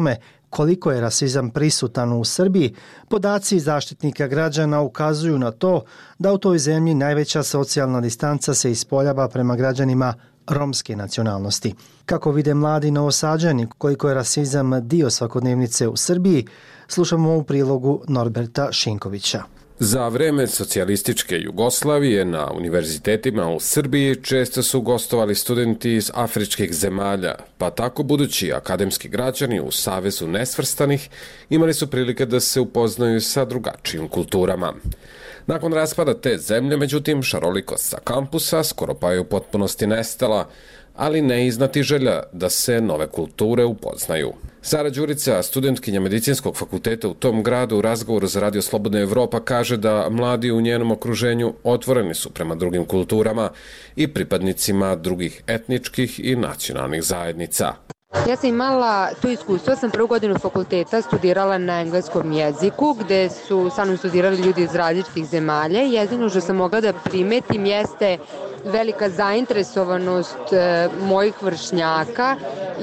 [SPEAKER 11] koliko je rasizam prisutan u Srbiji, podaci Zaštitnika građana ukazuju na to da u toj zemlji najveća socijalna distanca se ispoljava prema građanima romske nacionalnosti. Kako vide mladi Novosađani koliko je rasizam dio svakodnevnice u Srbiji, slušamo u prilogu Norberta Šinkovića.
[SPEAKER 18] Za vreme socijalističke Jugoslavije na univerzitetima u Srbiji često su gostovali studenti iz afričkih zemalja, pa tako budući akademski građani u Savezu nesvrstanih imali su prilike da se upoznaju sa drugačijim kulturama. Nakon raspada te zemlje, međutim, šarolikost sa kampusa skoro pa je u potpunosti nestala, ali ne iznati želja da se nove kulture upoznaju. Sara Đurica, studentkinja medicinskog fakulteta u tom gradu, u razgovoru za Radio Slobodna Evropa kaže da mladi u njenom okruženju otvoreni su prema drugim kulturama i pripadnicima drugih etničkih i nacionalnih zajednica.
[SPEAKER 19] Ja sam imala to iskustvo, sam prvu godinu fakulteta studirala na engleskom jeziku, gde su sa mnom studirali ljudi iz različitih zemalja. Jedino što sam mogla da primetim jeste velika zainteresovanost e, mojih vršnjaka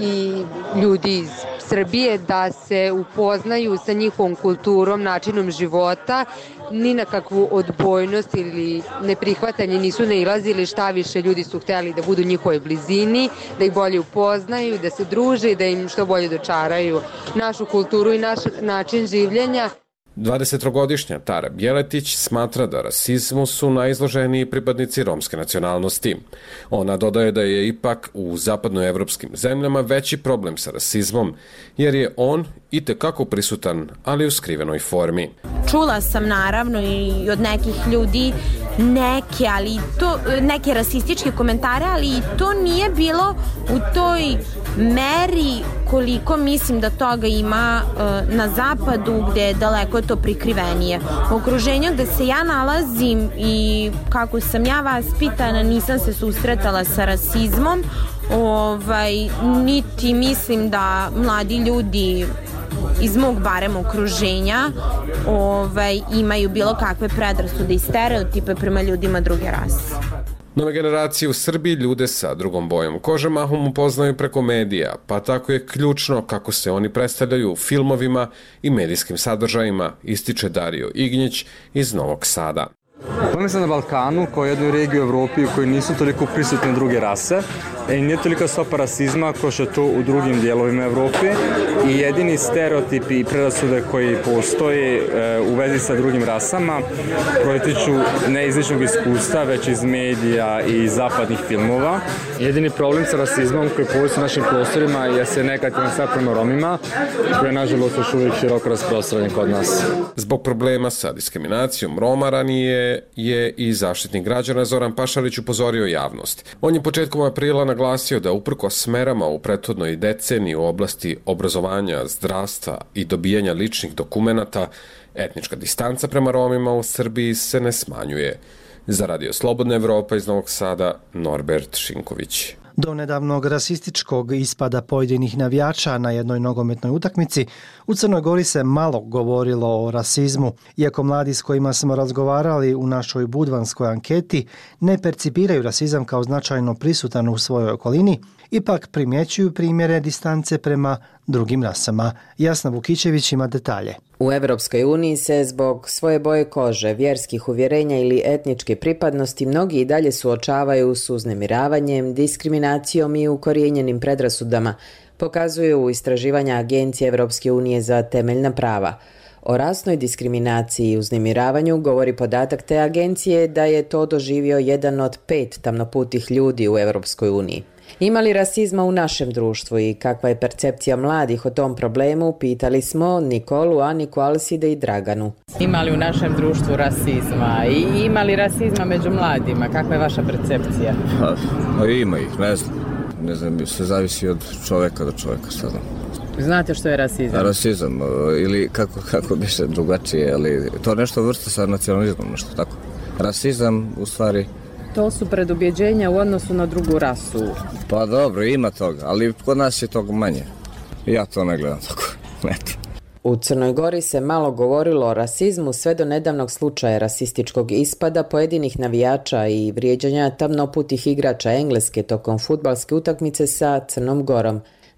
[SPEAKER 19] i ljudi iz Srbije da se upoznaju sa njihovom kulturom, načinom života, ni na kakvu odbojnost ili neprihvatanje nisu nailazili, šta više ljudi su hteli da budu u njihovoj blizini, da ih bolje upoznaju, da se druže i da im što bolje dočaraju našu kulturu i naš način življenja.
[SPEAKER 18] dvadesettrogodišnja Tara Bjeletić smatra da rasizmu su najizloženiji pripadnici romske nacionalnosti. Ona dodaje da je ipak u zapadnoevropskim zemljama veći problem sa rasizmom, jer je on itekako prisutan, ali u skrivenoj formi.
[SPEAKER 20] Čula sam naravno i od nekih ljudi neke, ali to, neke rasističke komentare, ali i to nije bilo u toj meri koliko mislim da toga ima uh, na zapadu, gde je daleko to prikrivenije. U okruženju gde se ja nalazim i kako sam ja vaspitana, nisam se susretala sa rasizmom, ovaj, niti mislim da mladi ljudi iz mog barem okruženja ovaj, imaju bilo kakve predrasude i stereotipe prema ljudima druge rase.
[SPEAKER 18] Nove generacije u Srbiji ljude sa drugom bojom kože mahom upoznaju preko medija, pa tako je ključno kako se oni predstavljaju u filmovima i medijskim sadržajima, ističe Dario Ignjić iz Novog Sada.
[SPEAKER 21] Pojme sam na Balkanu, kao jednoj regiji u Evropi u kojoj nisu toliko prisutne druge rase i nije toliko stopa rasizma kao što je to u drugim dijelovima Evrope i jedini stereotipi i predrasude koji postoje e, u vezi sa drugim rasama protiču ne iz ličnog iskustva, već iz medija i zapadnih filmova. Jedini problem sa rasizmom koji postoji u našim prostorima je se negativan stav prema Romima, koji je nažalost još uvijek široko rasprostranjen kod nas.
[SPEAKER 18] Zbog problema sa diskriminacijom Roma ranije je i Zaštitnik građana Zoran Pašalić upozorio javnost. On je početkom aprila naglasio da uprkos smerama u prethodnoj deceniji u oblasti obrazovanja, zdravstva i dobijanja ličnih dokumenata, etnička distanca prema Romima u Srbiji se ne smanjuje. Za Radio Slobodna Evropa iz Novog Sada, Norbert Šinković.
[SPEAKER 11] Do nedavnog rasističkog ispada pojedinih navijača na jednoj nogometnoj utakmici, u Crnoj Gori se malo govorilo o rasizmu. Iako mladi s kojima smo razgovarali u našoj budvanskoj anketi ne percipiraju rasizam kao značajno prisutan u svojoj okolini, ipak primjećuju primjere distance prema drugim rasama. Jasna Vukićević ima detalje.
[SPEAKER 22] U Evropskoj uniji se zbog svoje boje kože, vjerskih uvjerenja ili etničke pripadnosti mnogi i dalje suočavaju s uznemiravanjem, diskriminacijom i ukorijenjenim predrasudama, pokazuju istraživanja Agencije Evropske unije za temeljna prava. O rasnoj diskriminaciji i uznemiravanju govori podatak te agencije da je to doživio jedan od pet tamnoputih ljudi u Evropskoj uniji. Ima li rasizma u našem društvu i kakva je percepcija mladih o tom problemu, pitali smo Nikolu, Aniku, Alside i Draganu.
[SPEAKER 23] Ima li u našem društvu rasizma i ima li rasizma među mladima? Kakva je vaša percepcija?
[SPEAKER 24] Pa, ima ih, ne znam. Ne znam, sve zavisi od čoveka do čoveka sada.
[SPEAKER 23] Znate što je rasizam?
[SPEAKER 24] Rasizam, ili kako, kako bi se drugačije, ali to nešto vrsta sa nacionalizmom, nešto tako. Rasizam, u stvari...
[SPEAKER 23] To su predubjeđenja u odnosu na drugu rasu.
[SPEAKER 24] Pa dobro, ima toga, ali kod nas je toga manje. Ja to ne gledam tako. Eto.
[SPEAKER 22] U Crnoj Gori se malo govorilo o rasizmu sve do nedavnog slučaja rasističkog ispada pojedinih navijača i vrijeđanja tamnoputih igrača Engleske tokom fudbalske utakmice sa Crnom Gorom.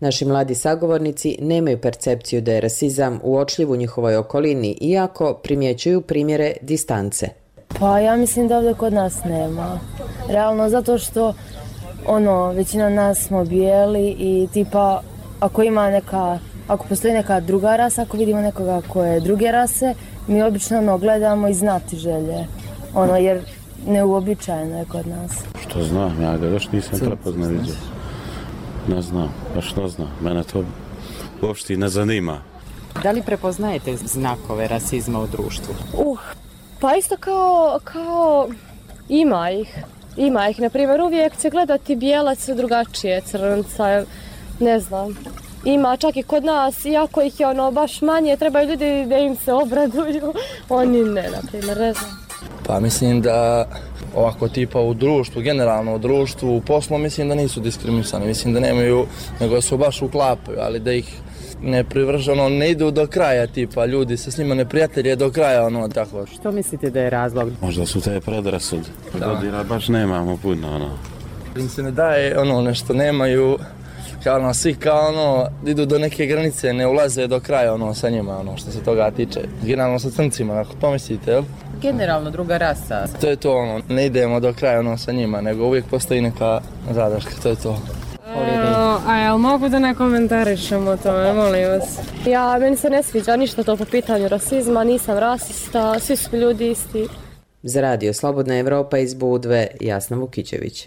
[SPEAKER 22] Naši mladi sagovornici nemaju percepciju da je rasizam uočljiv u njihovoj okolini, iako primjećuju primjere distance.
[SPEAKER 4] Pa ja mislim da ovdje kod nas nema. Realno zato što ono, većina nas smo bijeli i tipa ako ima neka, ako postoji neka druga rasa, ako vidimo nekoga ko je druge rase, mi obično ono gledamo i znati želje. Ono, jer neuobičajeno je kod nas.
[SPEAKER 5] Što znam, ja ga još nisam prepoznao vidio. Ne znam, baš ne znam. Mene to uopšte ne zanima.
[SPEAKER 23] Da li prepoznajete znakove rasizma u društvu?
[SPEAKER 4] Uh, pa isto kao, kao ima ih. Ima ih, na primjer, uvijek će gledati bijelac drugačije, crnca, ne znam. Ima čak i kod nas, iako ih je ono baš manje, trebaju ljudi da im se obraduju, oni ne, na primjer, ne znam.
[SPEAKER 6] Pa mislim da ovako tipa u društvu, generalno u društvu, u poslu, mislim da nisu diskriminisani, mislim da nemaju, nego su baš uklapaju, ali da ih ne privrženo, ne idu do kraja, tipa ljudi se s njima ne prijatelje do kraja, ono tako.
[SPEAKER 23] Što mislite da je razlog?
[SPEAKER 5] Možda su te predrasude, dodira baš nemamo puno, ono.
[SPEAKER 6] Im se ne daje ono nešto, nemaju, kao ono, svi kao ono, idu do neke granice, ne ulaze do kraja ono sa njima, ono što se toga tiče. Generalno sa crncima, ako to mislite, jel?
[SPEAKER 23] Generalno druga rasa.
[SPEAKER 6] To je to ono, ne idemo do kraja ono sa njima, nego uvijek postoji neka zadrška, to je to.
[SPEAKER 4] A, a jel mogu da ne komentarišem o tome, molim vas? Ja, meni se ne sviđa ništa to po pitanju rasizma, nisam rasista, svi su ljudi isti.
[SPEAKER 22] Za radio Slobodna Evropa iz Budve, Jasna Vukićević.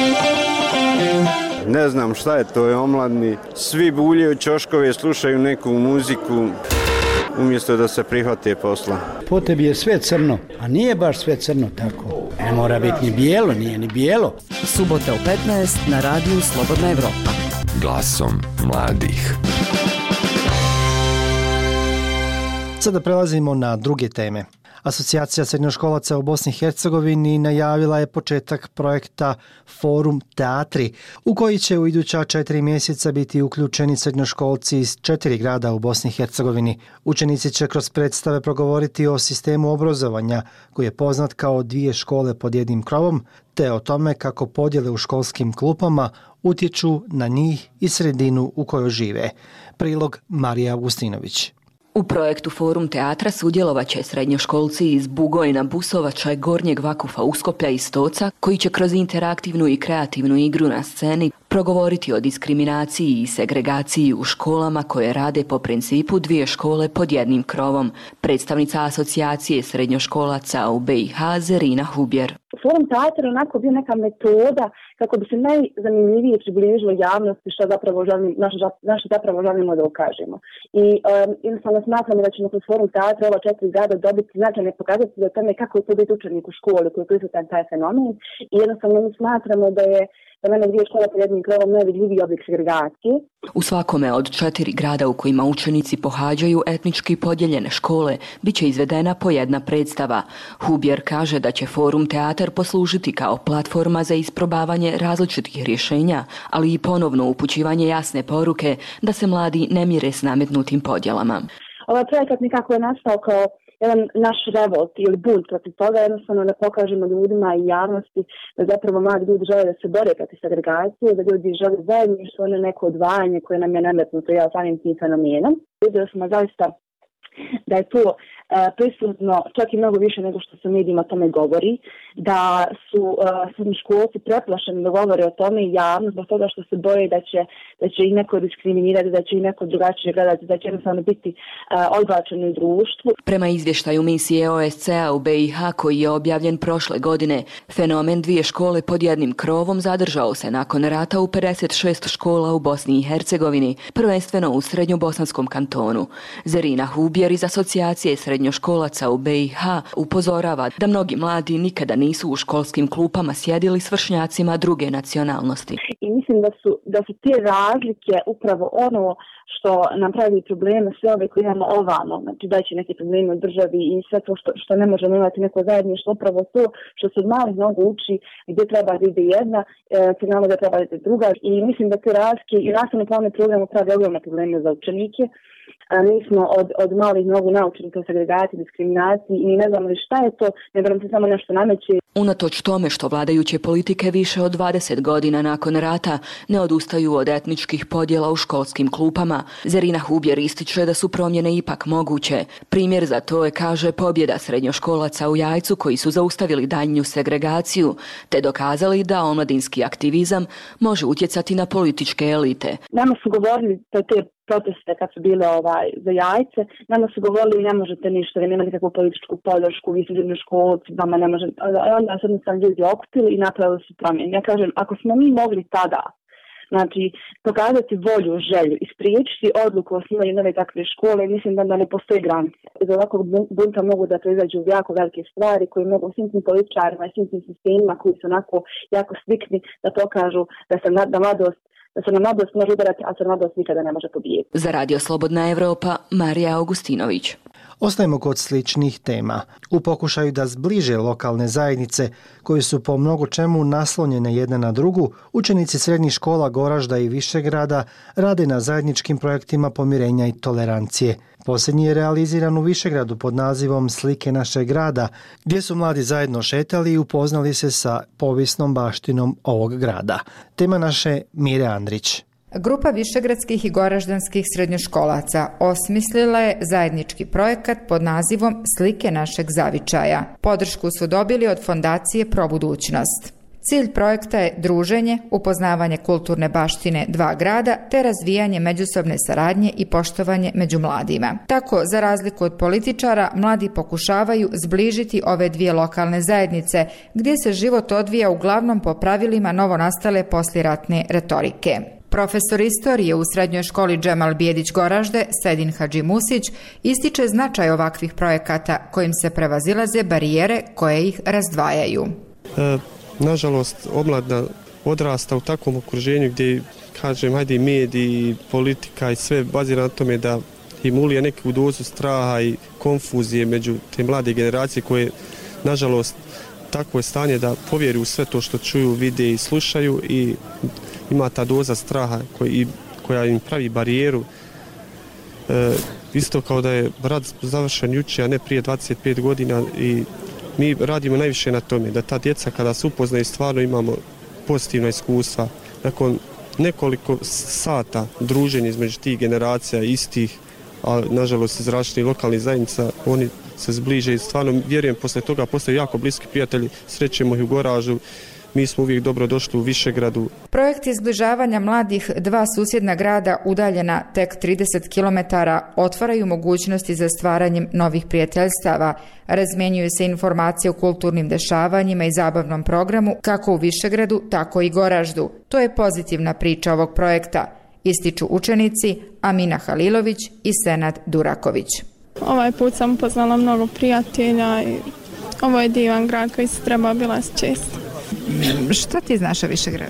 [SPEAKER 7] Ne znam šta je to, je omladni. Svi buljaju ćoškove, slušaju neku muziku umjesto da se prihvate posla.
[SPEAKER 25] Po tebi je sve crno, a nije baš sve crno tako. Ne mora biti ni bijelo, nije ni bijelo.
[SPEAKER 3] Subota u petnaest na radiju Slobodna Evropa.
[SPEAKER 26] Glasom mladih.
[SPEAKER 11] Sada prelazimo na druge teme. Asocijacija srednjoškolaca u Bosni i Hercegovini najavila je početak projekta Forum Teatri, u koji će u iduća četiri mjeseca biti uključeni srednjoškolci iz četiri grada u Bosni i Hercegovini. Učenici će kroz predstave progovoriti o sistemu obrazovanja, koji je poznat kao dvije škole pod jednim krovom, te o tome kako podjele u školskim klupama utječu na njih i sredinu u kojoj žive. Prilog Marija Augustinović.
[SPEAKER 27] U projektu Forum Teatra sudjelovat će srednjoškolci iz Bugojna, Busovača i Gornjeg Vakufa, Uskoplja i Stoca, koji će kroz interaktivnu i kreativnu igru na sceni progovoriti o diskriminaciji i segregaciji u školama koje rade po principu dvije škole pod jednim krovom. Predstavnica asocijacije srednjoškolaca u B i H Zerina Hubjer.
[SPEAKER 28] Forum Teatra onako bio neka metoda kako bi se najzanimljivije približilo javnosti što zapravo želim, naše, naše zapravo želimo da ukažemo. I um, jednostavno smatramo da ćemo kroz Forum Teatra ova četiri grada dobiti značajne pokazatelje o tome kako je to biti učenik u školi koji je prisutan taj fenomen. I jednostavno mi smatramo da je za mene dvije škole pod jednim krovom najvidljiviji oblik segregacije.
[SPEAKER 27] U svakome od četiri grada u kojima učenici pohađaju etnički podijeljene škole bit će izvedena po jedna predstava. Hubjer kaže da će Forum Teatar poslužiti kao platforma za isprobavanje različitih rješenja, ali i ponovno upućivanje jasne poruke da se mladi ne mire s nametnutim podjelama.
[SPEAKER 28] Ovaj projekat nekako je nastao kao jedan naš revolt ili bunt protiv toga, jednostavno da pokažemo ljudima i javnosti da zapravo mladi ljudi žele da se bore protiv segregacije, da ljudi žele zajedništvo, ne neko odvajanje koje nam je nametnuto ja samim tim fenomenom. Vidjeli smo zaista da je to e, prisutno čak i mnogo više nego što se medijima o tome govori, da su e, srednjoškolci preplašeni da govore o tome i javno zbog toga što se boje da će, da će ih neko diskriminirati, da će ih neko drugačije gledati, da će jednostavno biti e, odbačeni u društvu.
[SPEAKER 27] Prema izvještaju misije O S C A u B i H koji je objavljen prošle godine, fenomen dvije škole pod jednim krovom zadržao se nakon rata u pedeset šest škola u Bosni i Hercegovini, prvenstveno u srednjobosanskom kantonu. Zerina Hubjer iz asocijacije srednjoškolaca u B i H upozorava da mnogi mladi nikada nisu u školskim klupama sjedili s vršnjacima druge nacionalnosti.
[SPEAKER 28] I mislim da su, da su te razlike upravo ono što nam pravi probleme sve ove koje imamo ovamo, znači da će neke probleme u državi i sve to što, što ne možemo imati neko zajedništvo, upravo to što se od malih nogu uči gdje treba da ide jedna, signalno da treba da ide druga i mislim da te razlike i nastavno planne programe pravi ogromne probleme za učenike Mi smo od, od malih nogu naučeni kao segregaciji, diskriminaciji i ne znamo šta je to, nego nam se samo nešto nameće.
[SPEAKER 27] Unatoč tome što vladajuće politike više od dvadeset godina nakon rata ne odustaju od etničkih podjela u školskim klupama, Zerina Hubjer ističe da su promjene ipak moguće. Primjer za to je, kaže, pobjeda srednjoškolaca u Jajcu koji su zaustavili daljnju segregaciju, te dokazali da omladinski aktivizam može utjecati na političke elite.
[SPEAKER 28] Nama su govorili da te proteste kad su bile ovaj, za Jajce, nama su govorili ne možete ništa, vi nemate nikakvu političku podršku, vi ste srednjoškolci, vama ne možete. Onda su jednostavno ljudi okupili i napravili su promjene. Ja kažem, ako smo mi mogli tada, znači, pokazati volju, želju i spriječiti odluku o osnivanju nove takve škole, mislim da, da ne postoji granice. Iz ovakvog bunta mogu da proizađu jako velike stvari koji mogu svim tim političarima i svim tim sistemima koji su onako jako slikni da pokažu da se da mladost da se na mladost može udarati, a se na mladost nikada ne može pobijeti.
[SPEAKER 27] Za Radio Slobodna Evropa, Marija Augustinović.
[SPEAKER 11] Ostajemo kod sličnih tema. U pokušaju da zbliže lokalne zajednice, koje su po mnogo čemu naslonjene jedna na drugu, učenici srednjih škola Goražda i Višegrada rade na zajedničkim projektima pomirenja i tolerancije. Posljednji je realiziran u Višegradu pod nazivom Slike našeg grada, gdje su mladi zajedno šetali i upoznali se sa povijesnom baštinom ovog grada. Tema naše Mire Andrić.
[SPEAKER 1] Grupa višegradskih i goraždanskih srednjoškolaca osmislila je zajednički projekat pod nazivom Slike našeg zavičaja. Podršku su dobili od fondacije Probudućnost. Cilj projekta je druženje, upoznavanje kulturne baštine dva grada te razvijanje međusobne saradnje i poštovanje među mladima. Tako, za razliku od političara, mladi pokušavaju zbližiti ove dvije lokalne zajednice, gdje se život odvija uglavnom po pravilima novonastale poslijeratne retorike. Profesor istorije u srednjoj školi Džemal Bijedić Goražde, Sedin Hadžimusić, ističe značaj ovakvih projekata kojim se prevazilaze barijere koje ih razdvajaju.
[SPEAKER 2] E, nažalost, omladina odrasta u takvom okruženju gdje, kažem, hajde i mediji, politika i sve bazira na tome da im ulije neku dozu straha i konfuzije među te mlade generacije koje, nažalost, takvo je stanje da povjeruju u sve to što čuju, vide i slušaju i ima ta doza straha koji, koja im pravi barijeru. E, isto kao da je rad završen juče, a ne prije dvadeset pet godina i mi radimo najviše na tome da ta djeca kada se upoznaju stvarno imamo pozitivna iskustva. Nakon nekoliko sata druženja između tih generacija istih, a nažalost iz različitih lokalnih zajednica, oni se zbliže i stvarno vjerujem posle toga postaju jako bliski prijatelji, srećemo ih u Goraždu. Mi smo uvijek dobro došli u Višegradu.
[SPEAKER 1] Projekt izbližavanja mladih dva susjedna grada udaljena tek trideset kilometara otvaraju mogućnosti za stvaranjem novih prijateljstava. Razmjenjuju se informacije o kulturnim dešavanjima i zabavnom programu kako u Višegradu, tako i Goraždu. To je pozitivna priča ovog projekta, ističu učenici Amina Halilović i Senad Duraković.
[SPEAKER 8] Ovaj put sam upoznala mnogo prijatelja i ovo je divan grad koji se treba obilaziti često.
[SPEAKER 1] Šta ti znaš o Višegradu?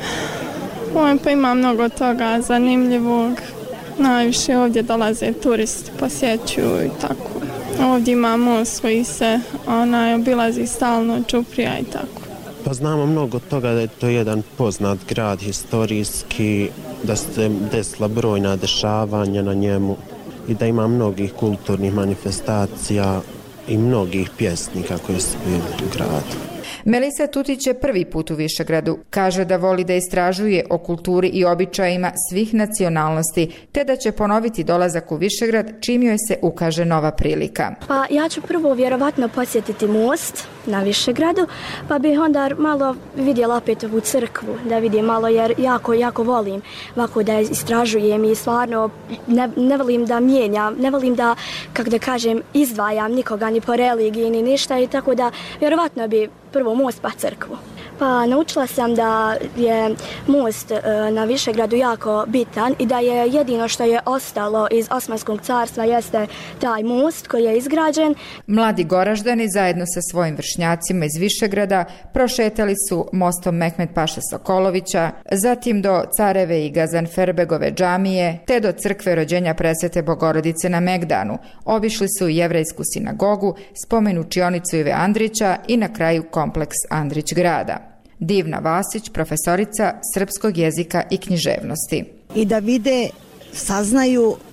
[SPEAKER 8] Ovo pa ima mnogo toga zanimljivog. Najviše ovdje dolaze turisti, posjećuju i tako. Ovdje ima most koji se onaj, obilazi stalno, Čuprija i tako.
[SPEAKER 9] Pa znamo mnogo toga da je to jedan poznat grad historijski, da se desila brojna dešavanja na njemu i da ima mnogih kulturnih manifestacija i mnogih pjesnika koji su bili u gradu.
[SPEAKER 1] Melisa Tutić je prvi put u Višegradu. Kaže da voli da istražuje o kulturi i običajima svih nacionalnosti, te da će ponoviti dolazak u Višegrad čim joj se ukaže nova prilika.
[SPEAKER 10] Pa ja ću prvo vjerovatno posjetiti most na Višegradu, pa bih onda malo vidjela opet ovu crkvu, da vidim malo jer jako, jako volim ovako da istražujem i stvarno ne, ne volim da mijenjam, ne volim da, kako da kažem, izdvajam nikoga ni po religiji ni ništa i tako da vjerovatno bi prvo most pa crkvu. Pa naučila sam da je most na Višegradu jako bitan i da je jedino što je ostalo iz Osmanskog carstva jeste taj most koji je izgrađen.
[SPEAKER 1] Mladi Goraždani zajedno sa svojim vršnjacima iz Višegrada prošetali su mostom Mehmed Paše Sokolovića, zatim do Careve i Gazanferbegove džamije, te do crkve rođenja Presvete Bogorodice na Megdanu. Obišli su jevrejsku sinagogu, spomen učionicu Ive Andrića i na kraju kompleks Andrić grada. Divna Vasić, profesorica srpskog jezika i književnosti.
[SPEAKER 13] I da vide, saznaju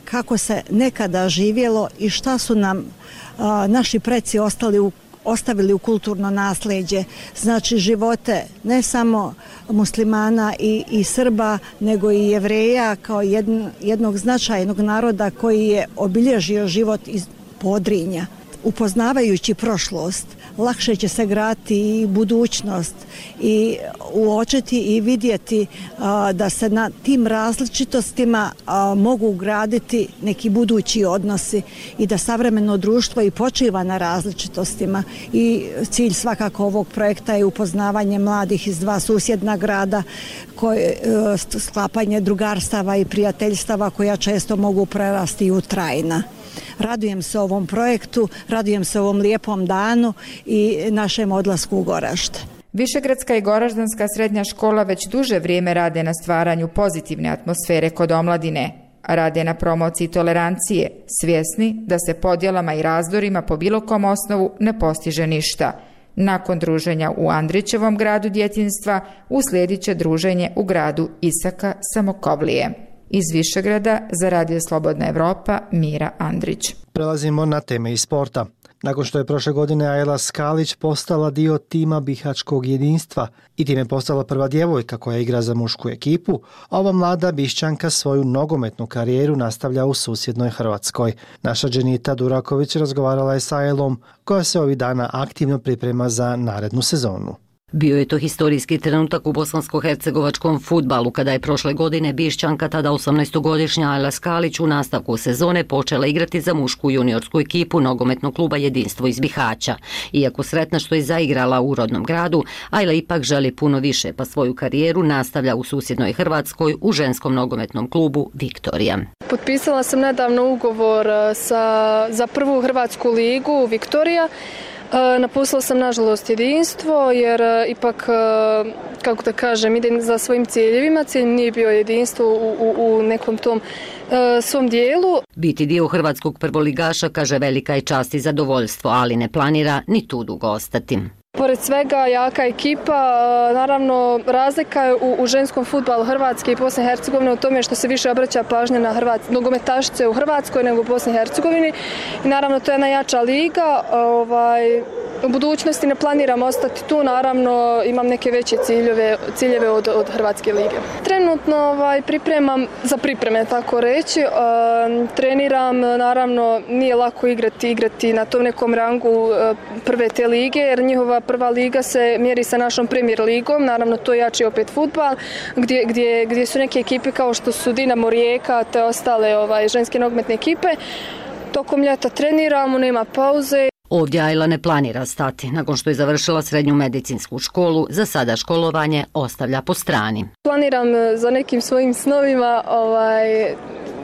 [SPEAKER 12] kako se nekada živjelo i šta su nam a, naši preci ostali u ostavili u kulturno nasljeđe, znači živote ne samo muslimana i, i Srba, nego i Jevreja kao jedn, jednog značajnog naroda koji je obilježio život iz Podrinja. Upoznavajući prošlost, lakše će se graditi i budućnost i uočiti i vidjeti a, da se na tim različitostima a, mogu graditi neki budući odnosi i da savremeno društvo i počiva na različitostima. I cilj svakako ovog projekta je upoznavanje mladih iz dva susjedna grada, koje, a, sklapanje drugarstava i prijateljstava koja često mogu prerasti u trajna. Radujem se ovom projektu, radujem se ovom lijepom danu i našem odlasku u Goražde.
[SPEAKER 1] Višegradska i Goraždanska srednja škola već duže vrijeme rade na stvaranju pozitivne atmosfere kod omladine, a rade na promociji tolerancije, svjesni da se podjelama i razdorima po bilo kom osnovu ne postiže ništa. Nakon druženja u Andrićevom gradu djetinjstva uslijedit će druženje u gradu Isaka Samokovlije. Iz Višegrada za Radio Slobodna Evropa, Mira Andrić.
[SPEAKER 11] Prelazimo na teme iz sporta. Nakon što je prošle godine Ajla Skalić postala dio tima Bihaćkog jedinstva i time postala prva djevojka koja igra za mušku ekipu, ova mlada Bišćanka svoju nogometnu karijeru nastavlja u susjednoj Hrvatskoj. Naša Dženita Duraković razgovarala je s Ajlom, koja se ovih dana aktivno priprema za narednu sezonu.
[SPEAKER 13] Bio je to historijski trenutak u bosansko-hercegovačkom fudbalu kada je prošle godine Bišćanka, tada osamnaestogodišnja Ajla Skalić, u nastavku sezone počela igrati za mušku juniorsku ekipu nogometnog kluba Jedinstvo iz Bihaća. Iako sretna što je zaigrala u rodnom gradu, Ajla ipak želi puno više, pa svoju karijeru nastavlja u susjednoj Hrvatskoj u ženskom nogometnom klubu Viktorija.
[SPEAKER 14] Potpisala sam nedavno ugovor sa, za prvu hrvatsku ligu Viktorija. Napustila sam nažalost jedinstvo jer ipak, kako da kažem, idem za svojim ciljevima. Cilj nije bio jedinstvo u, u, u nekom tom svom dijelu.
[SPEAKER 13] Biti dio hrvatskog prvoligaša, kaže, velika je čast i zadovoljstvo, ali ne planira ni tu dugo ostati.
[SPEAKER 14] Pored svega, jaka ekipa, naravno razlika je u, u ženskom fudbalu Hrvatske i Bosne i Hercegovine u tome što se više obraća pažnja na Hrvat, nogometašice u Hrvatskoj nego u Bosni i Hercegovini. I naravno to je najjača liga. Ovaj, u budućnosti ne planiram ostati tu, naravno imam neke veće ciljeve, ciljeve od, od Hrvatske lige. Trenutno ovaj, pripremam za pripreme, tako reći. E, treniram, naravno nije lako igrati, igrati na tom nekom rangu e, prve te lige, jer njihova prva liga se mjeri sa našom Premier ligom, naravno to je jači opet fudbal, gdje, gdje, gdje su neke ekipe kao što su Dinamo, Rijeka, te ostale ovaj, ženske nogometne ekipe. Tokom ljeta treniramo, nema pauze.
[SPEAKER 13] Ovdje Ajla ne planira stati. Nakon što je završila srednju medicinsku školu, za sada školovanje ostavlja po strani.
[SPEAKER 14] Planiram za nekim svojim snovima, ovaj,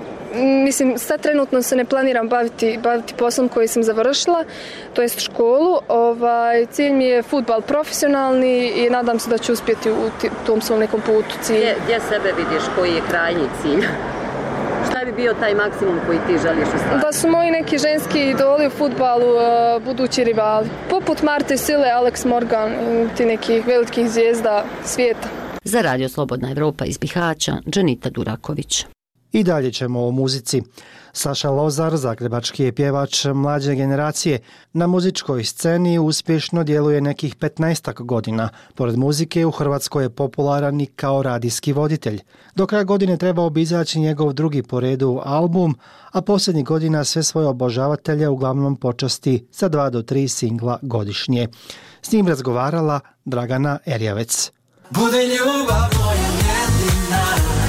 [SPEAKER 14] mislim, sad trenutno se ne planiram baviti, baviti poslom koji sam završila, to jest školu. Ovaj, cilj mi je fudbal profesionalni i nadam se da ću uspjeti u tom svom nekom putu cilju.
[SPEAKER 13] Gdje, gdje sebe vidiš, koji je krajnji cilj? Šta bi bio taj maksimum koji ti želiš ostvariti?
[SPEAKER 14] Da su moji neki ženski idoli u fudbalu uh, budući rivali. Poput Marte Sile, Alex Morgan, ti nekih velikih zvijezda svijeta.
[SPEAKER 13] Za Radio Slobodna Evropa iz Bihaća, Dženita Duraković.
[SPEAKER 11] I dalje ćemo o muzici. Saša Lozar, zagrebački je pjevač mlađe generacije. Na muzičkoj sceni uspješno djeluje nekih petnaestak godina. Pored muzike u Hrvatskoj je popularan i kao radijski voditelj. Do kraja godine trebao bi izaći njegov drugi po redu album, a posljednjih godina sve svoje obožavatelje uglavnom počasti sa dva do tri singla godišnje. S njim razgovarala Dragana Erjavec.
[SPEAKER 15] Bude ljubav moja jedina,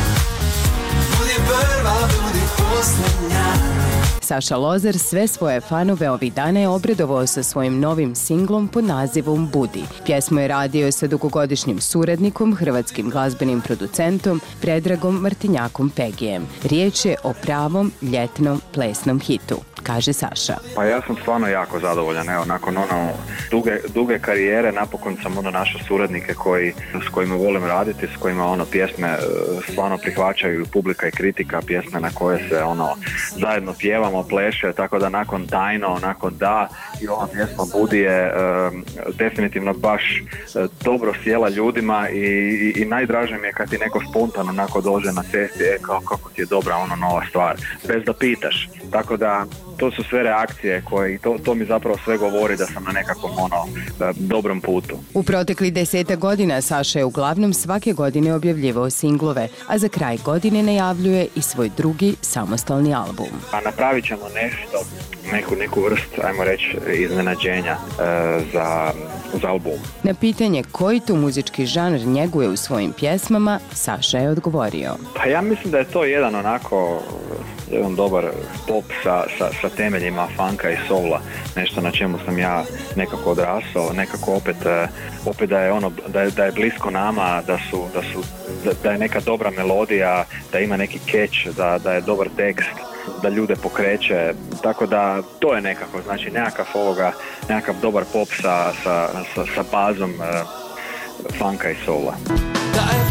[SPEAKER 15] budi prva, budi posljednja.
[SPEAKER 16] Saša Lozar sve svoje fanove ovih dana je obradovao sa svojim novim singlom pod nazivom Budi. Pjesmu je radio sa dugogodišnjim suradnikom, hrvatskim glazbenim producentom Predragom Martinjakom Pegijem. Riječ je o pravom ljetnom plesnom hitu, kaže Saša.
[SPEAKER 17] Pa ja sam stvarno jako zadovoljan, evo, nakon ono duge, duge karijere napokon sam ono našao suradnike koji, s kojima volim raditi, s kojima ono pjesme stvarno prihvaćaju publika i kritika, pjesme na koje se ono zajedno pjevamo, tamo pleše, tako da nakon Tajno, nakon Da i ova pjesma Budi je e, definitivno baš e, dobro sjela ljudima i, i, i najdraže mi je kad ti neko spontano onako dođe na cesti, e kao, kako ti je dobra ono nova stvar, bez da pitaš. Tako da to su sve reakcije koje, to, to mi zapravo sve govori da sam na nekakvom ono e, dobrom putu.
[SPEAKER 16] U proteklih deseta godina Saša je uglavnom svake godine objavljivao singlove, a za kraj godine najavljuje i svoj drugi samostalni album.
[SPEAKER 17] A napravit ćemo nešto, neku, neku vrst, ajmo reći, iznenađenja e, za, za album.
[SPEAKER 16] Na pitanje koji to muzički žanr njeguje u svojim pjesmama, Saša je odgovorio.
[SPEAKER 17] Pa ja mislim da je to jedan onako, jedan dobar pop sa, sa, sa temeljima funka i soula, nešto na čemu sam ja nekako odrasao, nekako opet, opet da je ono, da je, da je blisko nama, da su, da su, da, da je neka dobra melodija, da ima neki catch, da, da je dobar tekst, da ljude pokreće, tako da to je nekako, znači nekakav ovoga, nekakav dobar pop sa, sa, sa, sa bazom uh, funka i soula.
[SPEAKER 15] Da je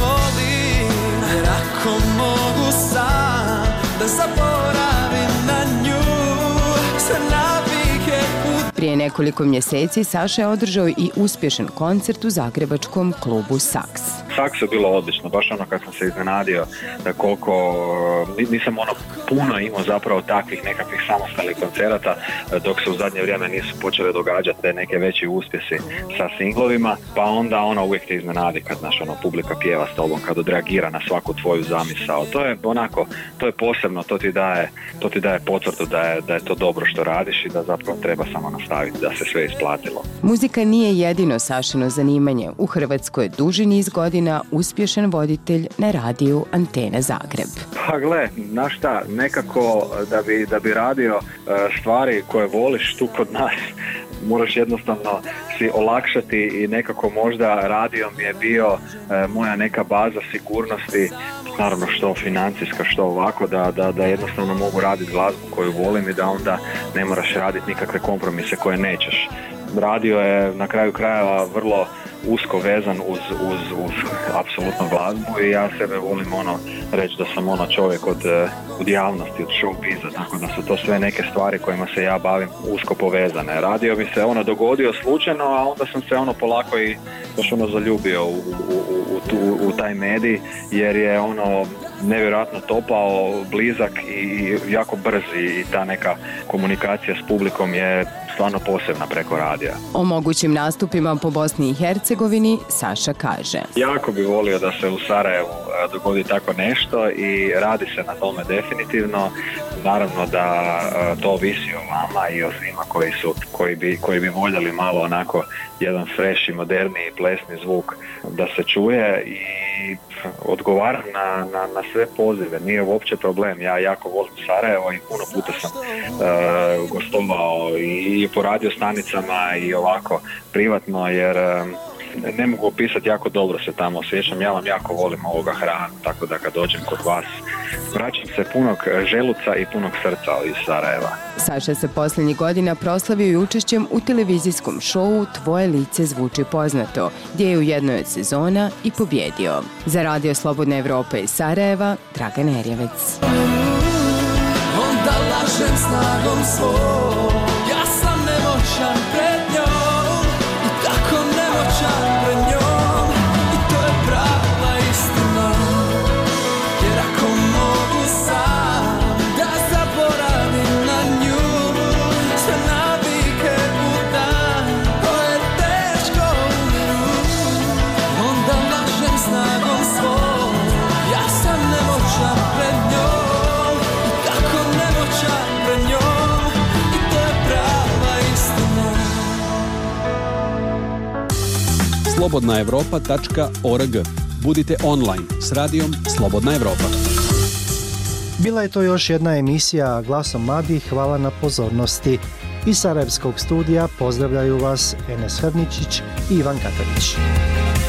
[SPEAKER 15] volim, jer ako mogu sam da zaboravim na nju, sve navike u...
[SPEAKER 16] Prije nekoliko mjeseci Saša je održao i uspješan koncert u zagrebačkom klubu Saks.
[SPEAKER 17] Saks je bilo odlično, baš ono kad sam se iznenadio da koliko, nisam ono puno imao zapravo takvih nekakvih samostalnih koncerata dok se u zadnje vrijeme nisu počeli događati te neke veći uspjesi sa singlovima, pa onda ono uvijek te iznenadi kad naš ono publika pjeva s tobom, kad odreagira na svaku tvoju zamisao. To je onako, to je posebno, to ti daje, to ti daje potvrdu da je, da je to dobro što radiš i da zapravo treba samo nastaviti, da se sve isplatilo.
[SPEAKER 16] Muzika nije jedino Sašino zanimanje. U Hrvatskoj je duži niz godina uspješan voditelj na radiju Antena Zagreb.
[SPEAKER 17] Pa gle, znaš šta, nekako da bi, da bi radio uh, stvari koje voliš tu kod nas, moraš jednostavno si olakšati i nekako možda radio mi je bio uh, moja neka baza sigurnosti, naravno što financijska, što ovako, da, da, da jednostavno mogu raditi glazbu koju volim i da onda ne moraš raditi nikakve kompromise koje nećeš. Radio je na kraju krajeva vrlo usko vezan uz, uz, uz apsolutno glazbu i ja sebe volim ono reći da sam ono čovjek od, od javnosti, od showbiza, tako da su to sve neke stvari kojima se ja bavim usko povezane. Radio bi se ono dogodio slučajno, a onda sam se ono polako i baš ono zaljubio u, u, u, u, u taj medij, jer je ono nevjerojatno topao, blizak i jako brz i ta neka komunikacija s publikom je stvarno posebna preko radija.
[SPEAKER 16] O mogućim nastupima po Bosni i Hercegovini Saša kaže:
[SPEAKER 17] jako bi volio da se u Sarajevu dogodi tako nešto i radi se na tome definitivno. Naravno da to ovisi o vama i o svima koji su, koji bi, koji bi voljeli malo onako jedan fresh i moderniji plesni zvuk da se čuje i odgovaram na, na, na sve pozive, nije uopće problem. Ja jako volim Sarajevo i puno puta sam uh, gostovao i, i po radio stanicama i ovako privatno, jer um, ne mogu opisati, jako dobro se tamo osjećam, ja vam jako volim ovoga hranu, tako da kad dođem kod vas vraćam se punog želuca i punog srca iz Sarajeva.
[SPEAKER 16] Saša se posljednjih godina proslavio i učešćem u televizijskom šovu Tvoje lice zvuči poznato, gdje je u jednoj od sezona i pobjedio. Za Radio Slobodna Evropa iz Sarajeva, Dragan Erjevec.
[SPEAKER 15] Onda lažem snagom svoj, ja sam nemoćan pred njom i tako nemoćan pred njom i to je prava istina, jer ako mogu sam da zaboravim na nju, sve navike u dan, to je teško umiru. Onda lažem snagom svoj, ja sam nemoćan pred njom i tako nemoćan pred njom i to je prava istina.
[SPEAKER 5] slobodna evropa tačka org. Budite online s radijom Slobodna Evropa.
[SPEAKER 11] Bila je to još jedna emisija Glasom mladih. Hvala na pozornosti. Iz Sarajevskog studija pozdravljaju vas Enes Hrničić i Ivan Katanić.